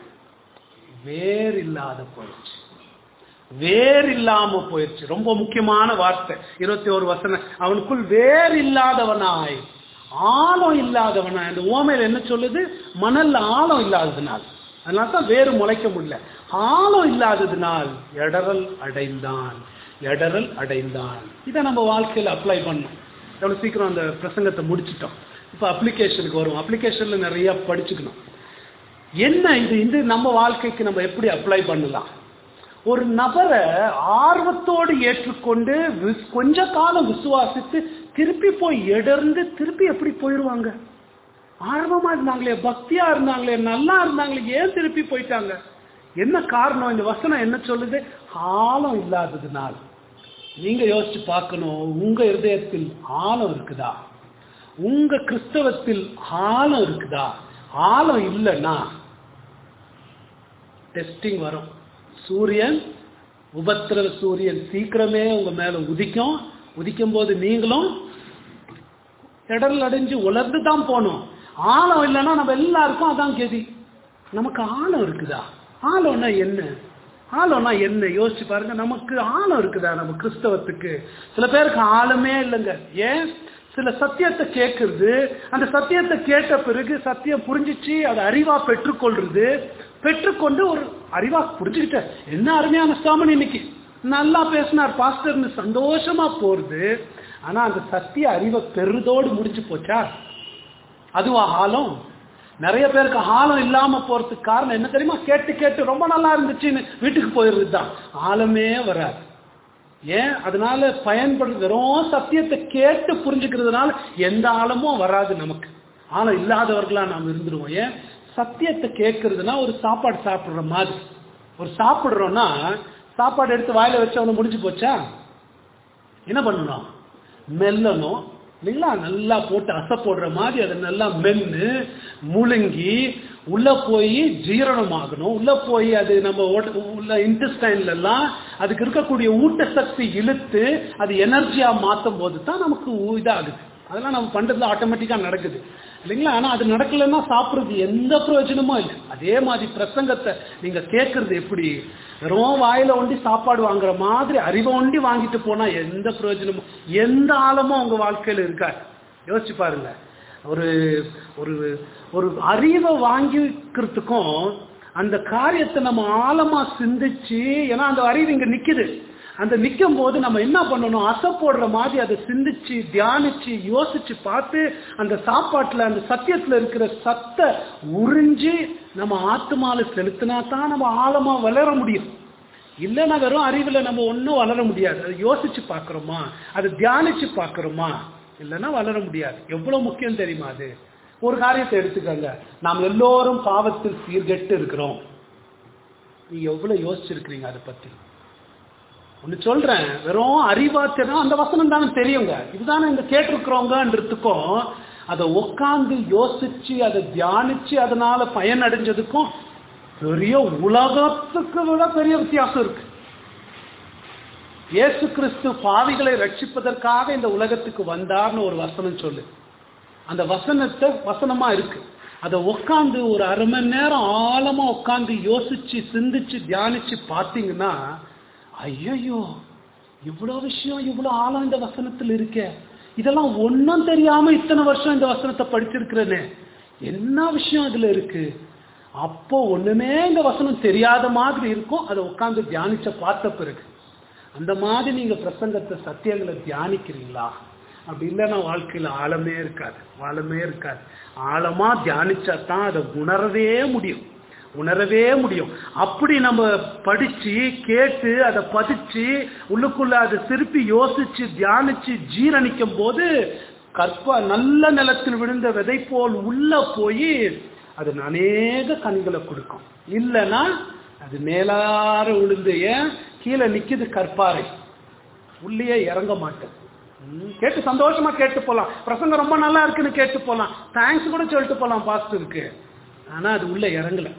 வேர் இல்லாத போயிடுச்சு, வேர் இல்லாம போயிடுச்சு. ரொம்ப முக்கியமான வார்த்தை இருபத்தி ஒரு வசனம். அவனுக்குள் வேர் இல்லாதவனாய், ஆழம் இல்லாதவனாய். அந்த ஓமையில என்ன சொல்லுது? மணல்ல ஆழம் இல்லாததுனால், அதனால தான் வேறு முளைக்க முடியல. ஆழம் இல்லாததுனால் எடரல் அடைந்தான், எடரல் அடைந்தான். இதை நம்ம வாழ்க்கையில் அப்ளை பண்ணோம். எவ்வளவு சீக்கிரம் அந்த பிரசங்கத்தை முடிச்சிட்டோம். இப்ப அப்ளிகேஷனுக்கு வரும். அப்ளிகேஷன்ல நிறைய படிச்சுக்கணும். என்ன இது இது நம்ம வாழ்க்கைக்கு நம்ம எப்படி அப்ளை பண்ணலாம்? ஒரு நபரை ஆர்வத்தோடு ஏற்றுக்கொண்டு கொஞ்ச காலம் விசுவாசித்து திருப்பி போய் இடர்ந்து திருப்பி எப்படி போயிடுவாங்க? ஆர்வமா இருந்தாங்களே, பக்தியா இருந்தாங்களே, நல்லா இருந்தாங்களே, ஏன் திருப்பி போயிட்டாங்க? என்ன காரணம்? இந்த வசனம் என்ன சொல்லுது? ஆழம் இல்லாததுனால். நீங்க யோசிச்சு பார்க்கணும். உங்க இருதயத்தில் ஆழம் இருக்குதா? உங்க கிறிஸ்தவத்தில் ஆழம் இருக்குதா? ஆழம் இல்லைன்னா டெஸ்டிங் வரும். சூரியன், உபத்திரவ சூரியன் சீக்கிரமே உங்க மேல உதிக்கும். உதிக்கும் போது நீங்களும் இடல் அடைஞ்சு உலர்ந்து தான் போகணும். ஆழம் இல்லைன்னா நம்ம எல்லாருக்கும் அதான் கதி. நமக்கு ஆழம் இருக்குதா? ஆழம்னா என்ன? ஆழம்னா என்ன யோசிச்சு பாருங்க. நமக்கு ஆழம் இருக்குதா நம்ம கிறிஸ்தவத்துக்கு? சில பேருக்கு ஆழமே இல்லைங்க. ஏன்? சில சத்தியத்தை கேட்கறது, அந்த சத்தியத்தை கேட்ட பிறகு சத்தியம் புரிஞ்சிச்சு அதை அறிவா பெற்றுக்கொள்றது, பெற்றுக்கொண்டு ஒரு அறிவா புரிஞ்சுக்கிட்ட என்ன அருமையான சாமன் இன்னைக்கு நல்லா பேசினார் பாஸ்டர்னு சந்தோஷமா போறது. ஆனா அந்த சத்திய அறிவை பெறுதோடு முடிஞ்சு போச்சா? அதுவா ஆழம்? நிறைய பேருக்கு ஆழம் இல்லாம போறதுக்கு காரணம் என்ன தெரியுமா? கேட்டு கேட்டு ரொம்ப நல்லா இருந்துச்சுன்னு வீட்டுக்கு போயிடுறது தான். ஆழமே வராது. ஏன்? அதனால பயன்படுறது வெறும் சத்தியத்தை கேட்டு புரிஞ்சுக்கிறதுனால எந்த ஆழமும் வராது நமக்கு. ஆழம் இல்லாதவர்களா நாம் இருந்துருவோம். ஏன்? சத்தியத்தை கேட்கறதுனா ஒரு சாப்பாடு சாப்பிடுற மாதிரி. ஒரு சாப்பிடுறோம்னா சாப்பாடு எடுத்து வாயில வச்சவன முடிஞ்சு போச்சா? என்ன பண்ணணும்? மெல்லணும் இல்லைங்களா? நல்லா போட்டு அசை போடுற மாதிரி அதை நல்லா மென்னு முழுங்கி உள்ள போய் ஜீரணமாகணும். உள்ள போய் அது நம்ம உள்ள இன்டெஸ்டைன்ல எல்லாம் அதுக்கு இருக்கக்கூடிய ஊட்டசக்தி இழுத்து அது எனர்ஜியா மாற்றும் போது தான் நமக்கு இதாகுது. அதெல்லாம் நம்ம பண்றதுல ஆட்டோமேட்டிக்கா நடக்குது இல்லைங்களா? ஆனா அது நடக்கலன்னா சாப்பிடுறது எந்த பிரயோஜனமும் இல்லை. அதே மாதிரி பிரசங்கத்தை நீங்க கேட்கறது எப்படி? வெறும் வாயில ஒண்டி சாப்பாடு வாங்குற மாதிரி அறிவை ஒண்டி வாங்கிட்டு போனா எந்த பிரயோஜனமும் எந்த ஆழமும் உங்க வாழ்க்கையில இருக்காது. யோசிச்சு பாருங்க. ஒரு ஒரு ஒரு அறிவை வாங்கிக்கிறதுக்கும் அந்த காரியத்தை நம்ம ஆழமா சிந்திச்சு, ஏன்னா அந்த அறிவு இங்க நிக்குது. அந்த நிற்கும் போது நம்ம என்ன பண்ணணும்? அசை போடுற மாதிரி அதை சிந்திச்சு தியானிச்சு யோசிச்சு பார்த்து அந்த சாப்பாட்டுல அந்த சத்தியத்துல இருக்கிற சத்தை உறிஞ்சி நம்ம ஆத்மால செலுத்தினா தான் நம்ம ஆழமா வளர முடியும். இல்லைன்னா வெறும் அறிவுல நம்ம ஒன்றும் வளர முடியாது. அதை யோசிச்சு பார்க்கிறோமா, அதை தியானிச்சு பார்க்கிறோமா, இல்லைன்னா வளர முடியாது. எவ்வளவு முக்கியம் தெரியுமா? அது ஒரு காரியத்தை எடுத்துக்கங்க. நாம் எல்லோரும் பாவத்தில் சீர்கெட்டு இருக்கிறோம். நீங்க எவ்வளவு யோசிச்சிருக்கிறீங்க அதை பத்தி? ஒன்னு சொல்றேன், வெறும் அறிவாச்சனா அந்த வசனம் தானே தெரியுங்க. இதுதானே இந்த கேட்டிருக்கிறவங்கன்றதுக்கும் அதை உட்காந்து யோசிச்சு அதை தியானிச்சு அதனால பயன் அடைஞ்சதுக்கும் பெரிய உலகத்துக்கு விட பெரிய வித்தியாசம் இருக்கு. இயேசு கிறிஸ்து பாவிகளை ரட்சிப்பதற்காக இந்த உலகத்துக்கு வந்தார்னு ஒரு வசனம் சொல்லு. அந்த வசனத்தை வசனமா இருக்கு. அதை உட்காந்து ஒரு அரை மணி நேரம் ஆழமா உட்காந்து யோசிச்சு சிந்திச்சு தியானிச்சு பார்த்தீங்கன்னா, ஐயோ இவ்வளவு விஷயம் இவ்வளவு ஆழம் இந்த வசனத்தில் இருக்க, இதெல்லாம் ஒன்றும் தெரியாம இத்தனை வருஷம் இந்த வசனத்தை படிச்சிருக்கிறேன்னு, என்ன விஷயம் இதுல இருக்கு? அப்போ ஒண்ணுமே இந்த வசனம் தெரியாத மாதிரி இருக்கும். அதை உட்கார்ந்து தியானிச்ச பார்த்த பிறகு அந்த மாதிரி நீங்க பிரசங்கத்தை சத்தியங்களை தியானிக்கிறீங்களா? அப்படி இல்லைன்னா வாழ்க்கையில ஆழமே இருக்காது, ஆழமே இருக்காது. ஆழமா தியானிச்சா தான் அதை உணரவே முடியும், உணரவே முடியும். அப்படி நம்ம படிச்சு கேட்டு அதை பதிச்சு உள்ளுக்குள்ள அதை திருப்பி யோசிச்சு தியானிச்சு ஜீரணிக்கும் போது கற்ப நல்ல நிலத்தில் விழுந்த விதை போல் உள்ள போய் அது அநேக கனிகளை கொடுக்கும். இல்லைன்னா அது மேலார விழுந்து ஏன் கீழே நிக்குது கற்பாறை, உள்ளே இறங்க மாட்டேன். கேட்டு சந்தோஷமா கேட்டு போலாம், பிரசங்கம் ரொம்ப நல்லா இருக்குன்னு கேட்டு போலாம், தேங்க்ஸ் கூட சொல்லிட்டு போலாம் பாஸ்டருக்கு. ஆனா அது உள்ள இறங்கல.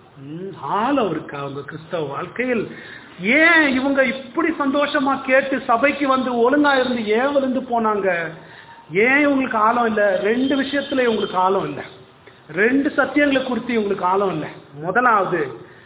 ஆழம் இருக்கா அவங்க கிறிஸ்தவ வாழ்க்கையில்? ஏன் இவங்க இப்படி சந்தோஷமா கேட்டு சபைக்கு வந்து ஒழுங்கா இருந்து ஏன் விழுந்து போனாங்க? ஏன் இவங்களுக்கு ஆழம் இல்லை? ரெண்டு விஷயத்துல இவங்களுக்கு ஆழம் இல்லை, ரெண்டு சத்தியங்களை குறித்து இவங்களுக்கு ஆழம் இல்லை. முதலாவது,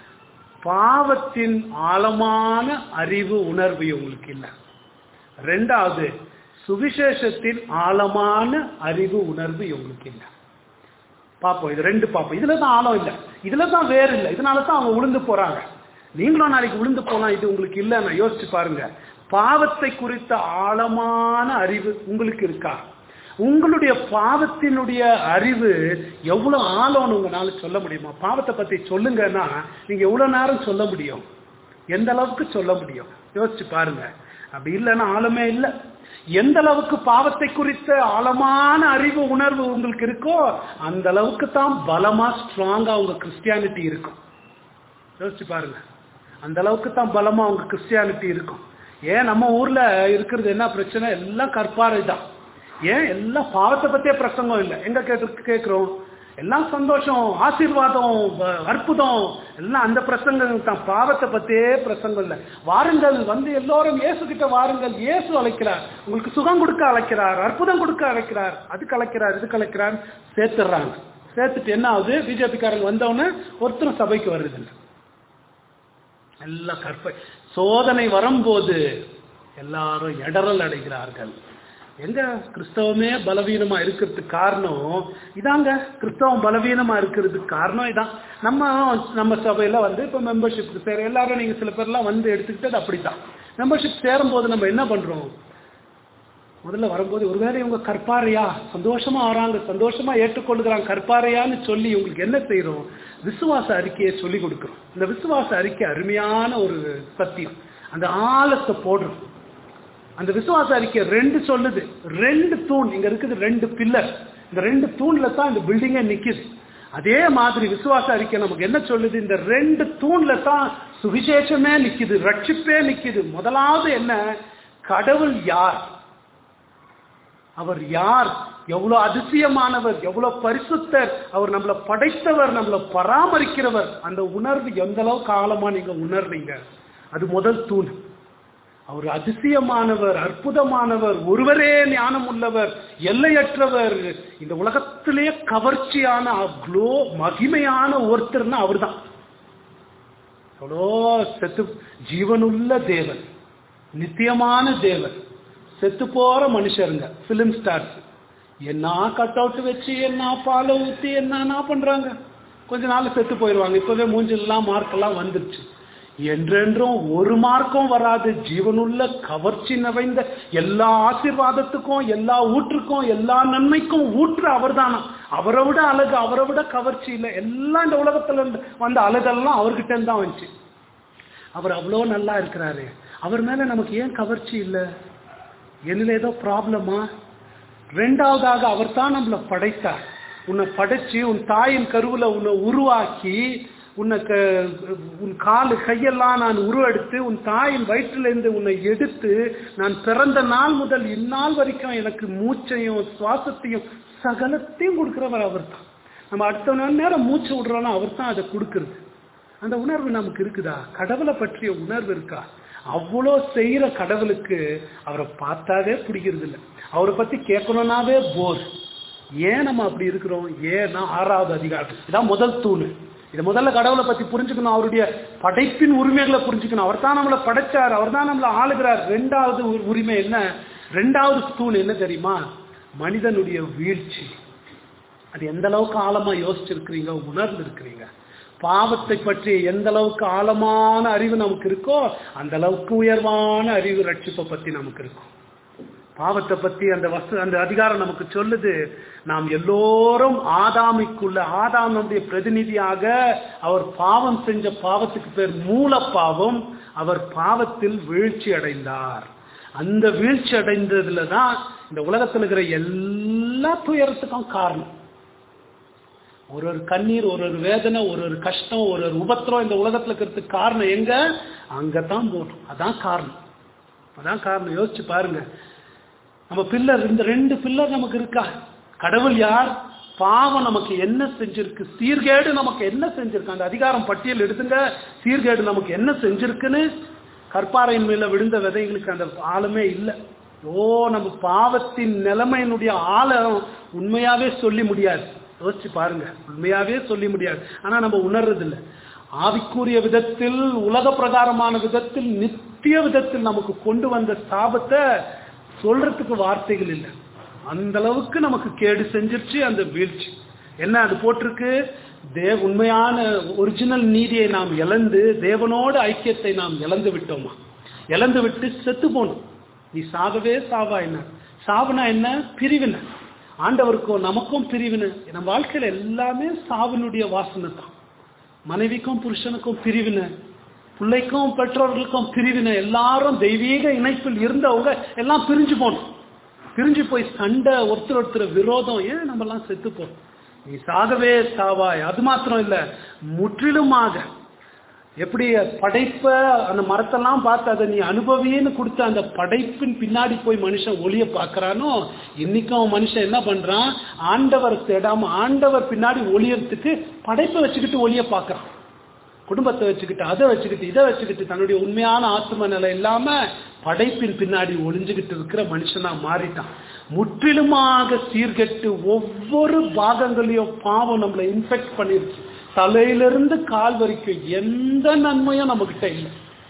பாவத்தின் ஆழமான அறிவு உணர்வு இவங்களுக்கு இல்லை. ரெண்டாவது, சுவிசேஷத்தின் ஆழமான அறிவு உணர்வு இவங்களுக்கு இல்லை. பார்ப்போம், இது ரெண்டு பார்ப்போம். இதுல தான் ஆழம் இல்லை, இதுல தான் வேறு இல்லை. இதனால தான் அவங்க விழுந்து போறாங்க. நீங்களும் நாளைக்கு விழுந்து போலாம், இது உங்களுக்கு இல்லைன்னா யோசிச்சு பாருங்க. பாவத்தை குறித்த ஆழமான அறிவு உங்களுக்கு இருக்கா? உங்களுடைய பாவத்தினுடைய அறிவு எவ்வளவு ஆழம்னு உங்களால சொல்ல முடியுமா? பாவத்தை பத்தி சொல்லுங்கன்னா நீங்க எவ்வளவு நேரம் சொல்ல முடியும்? எந்த அளவுக்கு சொல்ல முடியும்? யோசிச்சு பாருங்க. அப்படி இல்லைன்னா ஆழமே இல்லை. எந்த அளவுக்கு பாவத்தை குறித்த ஆழமான அறிவு உணர்வு உங்களுக்கு இருக்கோ அந்த அளவுக்கு தான் பலமா ஸ்ட்ராங்கா உங்க கிறிஸ்டியானிட்டி இருக்கும். யோசிச்சு பாருங்க, அந்த அளவுக்கு தான் பலமா உங்க கிறிஸ்டியானிட்டி இருக்கும். ஏன் நம்ம ஊர்ல இருக்கிறது என்ன பிரச்சனை? எல்லாம் கற்பாறை தான். ஏன் எல்லாம் பாவத்தை பத்தியே பிரசங்கம் இல்லை. எங்க கேட்டு கேட்கிறோம்? எல்லாம் சந்தோஷம், ஆசீர்வாதம், அற்புதம், எல்லாம் அந்த பிரசங்கம் தான். பாவத்தை பத்தியே பிரசங்கம் இல்லை. வாருங்கள், வந்து எல்லோரும் இயேசு கிட்ட வாருங்கள். இயேசு அழைக்கிறார், உங்களுக்கு சுகம் கொடுக்க அழைக்கிறார், அற்புதம் கொடுக்க அழைக்கிறார், அதுக்கு அழைக்கிறார், இதுக்கு அழைக்கிறார். சேர்த்துடுறாங்க. சேர்த்துட்டு என்ன ஆகுது? பிஜேபிக்காரங்க வந்தவொடனே ஒருத்தரும் சபைக்கு வர்றது இல்லை. எல்லாம் கற்பை. சோதனை வரும்போது எல்லாரும் இடரல் அடைகிறார்கள். எங்க கிறிஸ்தவமே பலவீனமா இருக்கிறதுக்கு காரணம் இதாங்க. கிறிஸ்தவம் பலவீனமா இருக்கிறதுக்கு காரணம் இதான். நம்ம நம்ம சபையில வந்து இப்ப மெம்பர்ஷிப் சேர எல்லாரும் நீங்க சில பேர்லாம் வந்து எடுத்துக்கிட்டது அப்படித்தான். மெம்பர்ஷிப் சேரும் போது நம்ம என்ன பண்றோம்? முதல்ல வரும்போது ஒருவேளை இவங்க கற்பாறையா, சந்தோஷமா வராங்க, சந்தோஷமா ஏற்றுக்கொள்ளுகிறாங்க, கற்பாறையான்னு சொல்லி இவங்களுக்கு என்ன செய்யறோம்? விசுவாச அறிக்கையை சொல்லி கொடுக்கிறோம். இந்த விசுவாச அறிக்கை அருமையான ஒரு சத்தியம். அந்த ஆழத்தை போடுறோம். அந்த விசுவாச அறிக்கை ரெண்டு சொல்லுது. ரெண்டு தூண் இங்க இருக்குது, ரெண்டு பில்லர். இந்த ரெண்டு தூண்ல தான் இந்த பில்டிங்கே நிக்குது. அதே மாதிரி விசுவாச அறிக்கை நமக்கு என்ன சொல்லுது? இந்த ரெண்டு தூண்ல தான் சுவிசேஷமே நிக்குது, ரட்சிப்பே நிக்குது. முதலாவது என்ன? கடவுள் யார், அவர் யார், எவ்வளவு அதிசயமானவர், எவ்வளவு பரிசுத்தர், அவர் நம்மளை படைத்தவர், நம்மளை பராமரிக்கிறவர். அந்த உணர்வு எந்த அளவுக்கு ஆழமா நீங்க உணர்றீங்க? அது முதல் தூண். அவர் அதிசயமானவர், அற்புதமானவர், ஒருவரே ஞானம் உள்ளவர், எல்லையற்றவர், இந்த உலகத்திலேயே கவர்ச்சியான அவ்வளோ மகிமையான ஒருத்தர்னா அவர் தான். அவ்வளோ செத்து ஜீவனுள்ள தேவன், நித்தியமான தேவன். செத்து போற மனுஷருங்க, பிலிம் ஸ்டார்ஸ் என்ன கட் அவுட் வச்சு என்ன பாலை ஊத்தி என்ன பண்றாங்க, கொஞ்ச நாள் செத்து போயிடுவாங்க. இப்பவே மூஞ்சிலாம் மார்க்கெல்லாம் வந்துருச்சு. என்றென்றும் ஒரு மார்க்கும் வராது. ஜீவனுள்ள கவர்ச்சி நிறைந்த எல்லா ஆசீர்வாதத்துக்கும், எல்லா ஊற்றுக்கும், எல்லா நன்மைக்கும் ஊற்று அவர் தானா. அவரை விட அழகு, அவரை விட கவர்ச்சி இல்லை. எல்லாம் இந்த உலகத்துல வந்த அழகெல்லாம் அவர்கிட்ட தான் வந்துச்சு. அவர் அவ்வளோ நல்லா இருக்கிறாரு. அவர் மேல நமக்கு ஏன் கவர்ச்சி இல்லை? என்னில ஏதோ ப்ராப்ளமா? ரெண்டாவதாக, அவர் தான் நம்மளை படைத்தார். உன்னை படைச்சு உன் தாயின் கருவுல உன்னை உருவாக்கி, உனக்கு உன் காலு கையெல்லாம் நான் உருவெடுத்து உன் தாயின் வயிற்றிலிருந்து உன்னை எடுத்து நான் பிறந்த நாள் முதல் இந்நாள் வரைக்கும் எனக்கு மூச்சையும் சுவாசத்தையும் சகலத்தையும் கொடுக்கிறவர் அவர் தான். நம்ம அடுத்த நேரம் மூச்சு விடுறோம்னா அவர் தான் அதை கொடுக்கறது. அந்த உணர்வு நமக்கு இருக்குதா? கடவுளை பற்றிய உணர்வு இருக்கா? அவ்வளோ செய்யற கடவுளுக்கு அவரை பார்த்தாவே பிடிக்கிறது இல்லை. அவரை பத்தி கேட்கணும்னாவே போர். ஏன் நம்ம அப்படி இருக்கிறோம்? ஏன்னா ஆறாவது அதிகாரம் இதான் முதல் தூணு. இதை முதல்ல கடவுளை பத்தி புரிஞ்சுக்கணும், அவருடைய படைப்பின் உரிமைகளை புரிஞ்சுக்கணும். அவர் தான் நம்மளை படைச்சார், அவர் தான் நம்மளை ஆளுகிறார். ரெண்டாவது உரிமை என்ன? ரெண்டாவது ஸ்தூல் என்ன தெரியுமா? மனிதனுடைய வீழ்ச்சி. அது எந்த அளவுக்கு ஆழமா யோசிச்சிருக்கிறீங்க, உணர்ந்து இருக்கிறீங்க? பாவத்தை பற்றி எந்த அளவுக்கு ஆழமான அறிவு நமக்கு இருக்கோ அந்த அளவுக்கு உயர்வான அறிவு ரட்சிப்பை பத்தி நமக்கு இருக்கும். பாவத்தை பத்தி அந்த வச அந்த அதிகாரம் நமக்கு சொல்லுது, நாம் எல்லோரும் ஆதாமிக்குள்ள ஆதாமுடைய பிரதிநிதியாக, அவர் பாவம் செஞ்ச பாவத்துக்கு பேர் மூல பாவம். அவர் பாவத்தில் வீழ்ச்சி அடைந்தார். அந்த வீழ்ச்சி அடைந்ததுல தான் இந்த உலகத்தில் இருக்கிற எல்லா துயரத்துக்கும் காரணம். ஒரு ஒரு கண்ணீர், ஒரு ஒரு வேதனை, ஒரு ஒரு கஷ்டம், ஒரு ஒரு உபத்திரம் இந்த உலகத்துல இருக்கிறதுக்கு காரணம் எங்க? அங்கதான் போடும். அதான் காரணம், அதான் காரணம். யோசிச்சு பாருங்க. நம்ம பில்லர், இந்த ரெண்டு பில்லர் நமக்கு இருக்கா? கடவுள் யார்? பாவம் நமக்கு என்ன செஞ்சிருக்கு? சீர்கேடு நமக்கு என்ன செஞ்சிருக்கு? அந்த அதிகாரம் பட்டியல் எடுத்துங்க. சீர்கேடு நமக்கு என்ன செஞ்சிருக்குன்னு. கற்பாறையின் மேல விழுந்த விதைகளுக்கு அந்த ஆழமே இல்லை. ஓ, நம்ம பாவத்தின் நிலைமையினுடைய ஆழம் உண்மையாவே சொல்லி முடியாது. யோசிச்சு பாருங்க, உண்மையாவே சொல்லி முடியாது. ஆனா நம்ம உணர்றது இல்லை. ஆவிக்குரிய விதத்தில், உலக பிரகாரமான விதத்தில், நித்திய விதத்தில் நமக்கு கொண்டு வந்த சாபத்தை சொல்றதுக்கு வார்த்தைகள் இல்லை. அந்த அளவுக்கு நமக்கு கேடு செஞ்சிருச்சு அந்த வீழ்ச்சி. என்ன அது போட்டிருக்கு? தேவ உண்மையான ஒரிஜினல் நீதியை நாம் இழந்து, தேவனோட ஐக்கியத்தை நாம் இழந்து விட்டோமா? இழந்து விட்டு செத்து போனோம். நீ சாகவே சாவா. என்ன சாவுனா என்ன? பிரிவினை. ஆண்டவருக்கும் நமக்கும் பிரிவினை. நம்ம வாழ்க்கையில எல்லாமே சாவினுடைய வாசனை தான். மனைவிக்கும் புருஷனுக்கும் பிரிவினை, பிள்ளைக்கும் பெற்றோர்களுக்கும் பிரிவினை. எல்லாரும் தெய்வீக இணைப்பில் இருந்தவங்க எல்லாம் பிரிஞ்சு போனோம். பிரிஞ்சு போய் சண்டை, ஒருத்தர் ஒருத்தர் விரோதம். ஏன் நம்ம எல்லாம் செத்து போறோம்? நீ சாகவே சாவாய். அது மாத்திரம் இல்ல, முற்றிலுமாக எப்படி படைப்ப அந்த மரத்தெல்லாம் பார்த்து அதை நீ அனுபவின்னு கொடுத்த அந்த படைப்பின் பின்னாடி போய் மனுஷன் ஒளிய பார்க்கறானோ, இன்னைக்கும் மனுஷன் என்ன பண்றான்? ஆண்டவர் தேடாம ஆண்டவர் பின்னாடி ஒளியறதுக்கு படைப்பை வச்சுக்கிட்டு ஒளிய பார்க்கறான். குடும்பத்தை வச்சுக்கிட்டு, அதை வச்சுக்கிட்டு, இதை வச்சுக்கிட்டு, தன்னுடைய உண்மையான ஆத்ம நிலை இல்லாம படைப்பின் பின்னாடி ஒளிஞ்சுக்கிட்டு இருக்கிற மனுஷனா மாறிட்டான். முற்றிலுமாக சீர்கெட்டு ஒவ்வொரு பாகங்களையும் பாவம் நம்மளை இன்ஃபெக்ட் பண்ணிருச்சு. தலையிலிருந்து கால் வரைக்கும் எந்த நன்மையும் நம்ம கிட்ட இல்லை.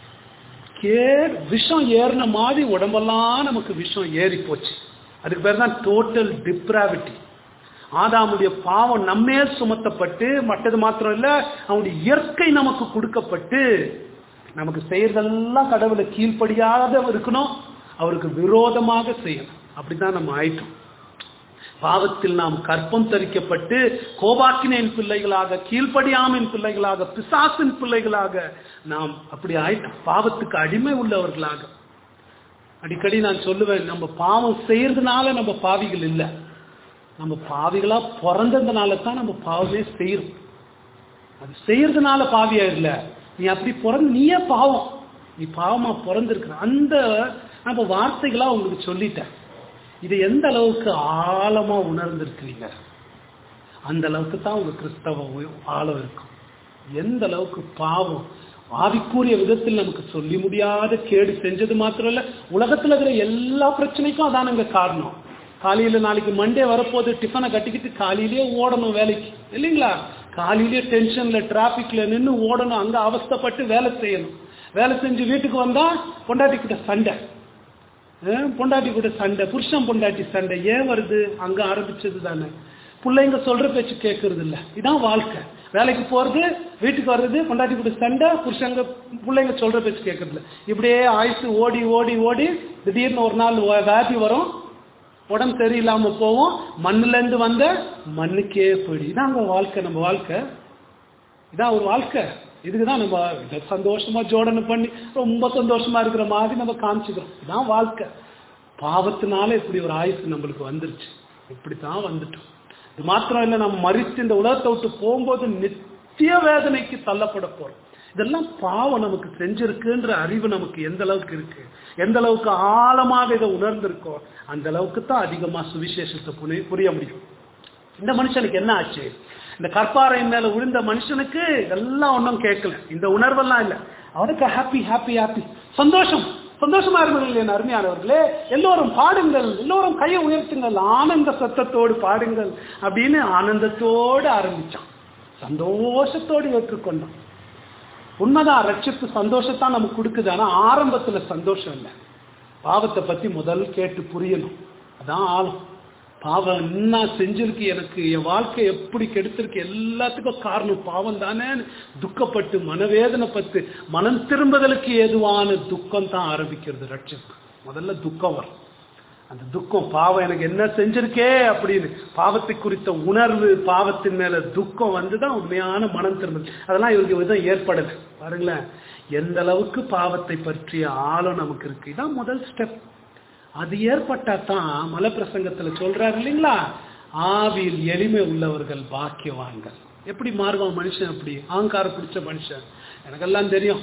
கே விஷம் ஏறின மாதிரி உடம்பெல்லாம் நமக்கு விஷம் ஏறி போச்சு. அதுக்கு பேர் தான் டோட்டல் டிப்ராவிட்டி. ஆதாமுடைய பாவம் நம்மே சுமத்தப்பட்டு, மற்றது மாத்திரம் இல்ல, அவனுடைய இயற்கை நமக்கு கொடுக்கப்பட்டு, நமக்கு செய்யறதெல்லாம் கடவுளை கீழ்ப்படியாத இருக்கணும், அவருக்கு விரோதமாக செய்யணும். அப்படித்தான் நம்ம ஆயிட்டோம். பாவத்தில் நாம் கற்பம் தரிக்கப்பட்டு கோபாக்கினின் பிள்ளைகளாக, கீழ்ப்படியாமின் பிள்ளைகளாக, பிசாசின் பிள்ளைகளாக நாம் அப்படி ஆயிட்டோம். பாவத்துக்கு அடிமை உள்ளவர்களாக. அடிக்கடி நான் சொல்லுவேன், நம்ம பாவம் செய்யறதுனால நம்ம பாவிகள் இல்லை, நம்ம பாவிகளா பிறந்ததுனால தான் நம்ம பாவமே செய்யறோம். அது செய்யறதுனால பாவியா இல்ல. நீ அப்படி பிறந்த, நீயே பாவம், நீ பாவமா பிறந்திருக்கிற. அந்த நம்ம வார்த்தைகளா உங்களுக்கு சொல்லிட்டேன். இது எந்த அளவுக்கு ஆழமா உணர்ந்திருக்கிறீங்க, அந்த அளவுக்கு தான் உங்க கிறிஸ்தவ ஆழம் இருக்கும். எந்த அளவுக்கு பாவம் ஆவிக்குரிய விதத்தில் நமக்கு சொல்லி முடியாத கேடு செஞ்சது மாத்திரம் இல்ல, உலகத்துல இருக்கிற எல்லா பிரச்சனைக்கும் அதானுங்க காரணம். காலையில நாளைக்கு மண்டே வரப்போது, டிஃபனை கட்டிக்கிட்டு காலையிலேயே ஓடணும் வேலைக்கு, இல்லைங்களா? காலையிலேயே டென்ஷன்ல டிராபிக்ல நின்று ஓடணும், அங்க அவஸ்தைப்பட்டு வேலை செய்யணும். வேலை செஞ்சு வீட்டுக்கு வந்தா பொண்டாட்டி கிட்ட சண்டை, பொண்டாட்டி கூட சண்டை, புருஷன் பொண்டாட்டி சண்டை. ஏன் வருது? அங்க ஆரம்பிச்சது தானே. பிள்ளைங்க சொல்ற பேச்சு கேட்கறது இல்ல. இதான் வாழ்க்கை. வேலைக்கு போறது, வீட்டுக்கு வர்றது, பொண்டாட்டி கூட சண்டை, புருஷங்க பிள்ளைங்க சொல்ற பேச்சு கேட்கறது இல்ல. இப்படியே ஆயுசு ஓடி ஓடி ஓடி திடீர்னு ஒரு நாள் வியாதி வரும், உடம்பு சரியில்லாம போவோம், மண்ணுல இருந்து வந்த மண்ணுக்கே போயிடு. இதான் அங்க வாழ்க்கை. நம்ம வாழ்க்கை இதான் ஒரு வாழ்க்கை. இதுக்குதான் நம்ம சந்தோஷமா ஜோடனை பண்ணி ரொம்ப சந்தோஷமா இருக்கிற மாதிரி நம்ம காமிச்சுக்கிறோம். இதான் வாழ்க்கை. பாவத்தினால இப்படி ஒரு ஆயுசு நம்மளுக்கு வந்துருச்சு. இப்படித்தான் வந்துட்டோம். இது மாத்திரம் இல்லை, நம்ம மறித்து இந்த உலகத்தை விட்டு போகும்போது நித்திய வேதனைக்கு தள்ளப்பட போறோம். இதெல்லாம் பாவம் நமக்கு செஞ்சிருக்குன்ற அறிவு நமக்கு எந்த அளவுக்கு இருக்கு, எந்த அளவுக்கு ஆழமாக இதை உணர்ந்திருக்கோம், அந்த அளவுக்கு தான் அதிகமா சுவிசேஷத்தை புரிய முடியும். இந்த மனுஷனுக்கு என்ன ஆச்சு? இந்த கற்பாறை மேல விழுந்த மனுஷனுக்கு இதெல்லாம் ஒன்றும் கேட்கல, இந்த உணர்வெல்லாம் இல்லை. அவனுக்கு ஹாப்பி ஹாப்பி ஹாப்பி சந்தோஷம் சந்தோஷமா இருந்தது. அருமையானவர்களே, எல்லோரும் பாடுங்கள், எல்லோரும் கையை உயர்த்துங்கள், ஆனந்த சத்தத்தோடு பாடுங்கள் அப்படின்னு ஆனந்தத்தோடு ஆரம்பிச்சான். சந்தோஷத்தோடு ஏற்றுக்கொண்டான். உண்மைதான், ரட்சிப்பு சந்தோஷத்தான் நமக்கு கொடுக்குது. ஆனா ஆரம்பத்துல சந்தோஷம் இல்லை. பாவத்தை பத்தி முதல் கேட்டு புரியணும். அதான் ஆழம். பாவம் என்ன செஞ்சிருக்கு, எனக்கு என் வாழ்க்கை எப்படி கெடுத்திருக்கு, எல்லாத்துக்கும் காரணம் பாவம் தானே. துக்கப்பட்டு மனவேதனை பத்து மனம் திரும்புதலுக்கு ஏதுவான துக்கம் தான் ஆரம்பிக்கிறது ரட்சிப்பு. முதல்ல துக்கம் வரும். அந்த துக்கம் பாவம் எனக்கு என்ன செஞ்சிருக்கே அப்படின்னு பாவத்தை குறித்த உணர்வு, பாவத்தின் மேல துக்கம் வந்துதான் உண்மையான மனம் திரும்புது. அதெல்லாம் இவருக்கு விதம் ஏற்படுது. பாருங்களேன், எந்த அளவுக்கு பாவத்தை பற்றிய ஆழம் நமக்கு இருக்கு. இதான் முதல் ஸ்டெப். அது ஏற்பட்டா தான் மலை பிரசங்கத்துல சொல்றாரு இல்லைங்களா, ஆவியில் எளிமை உள்ளவர்கள் பாக்கியவான்கள். எப்படி மாறுவான் மனுஷன்? அப்படி ஆங்கார பிடிச்ச மனுஷன். எனக்கெல்லாம் தெரியும்,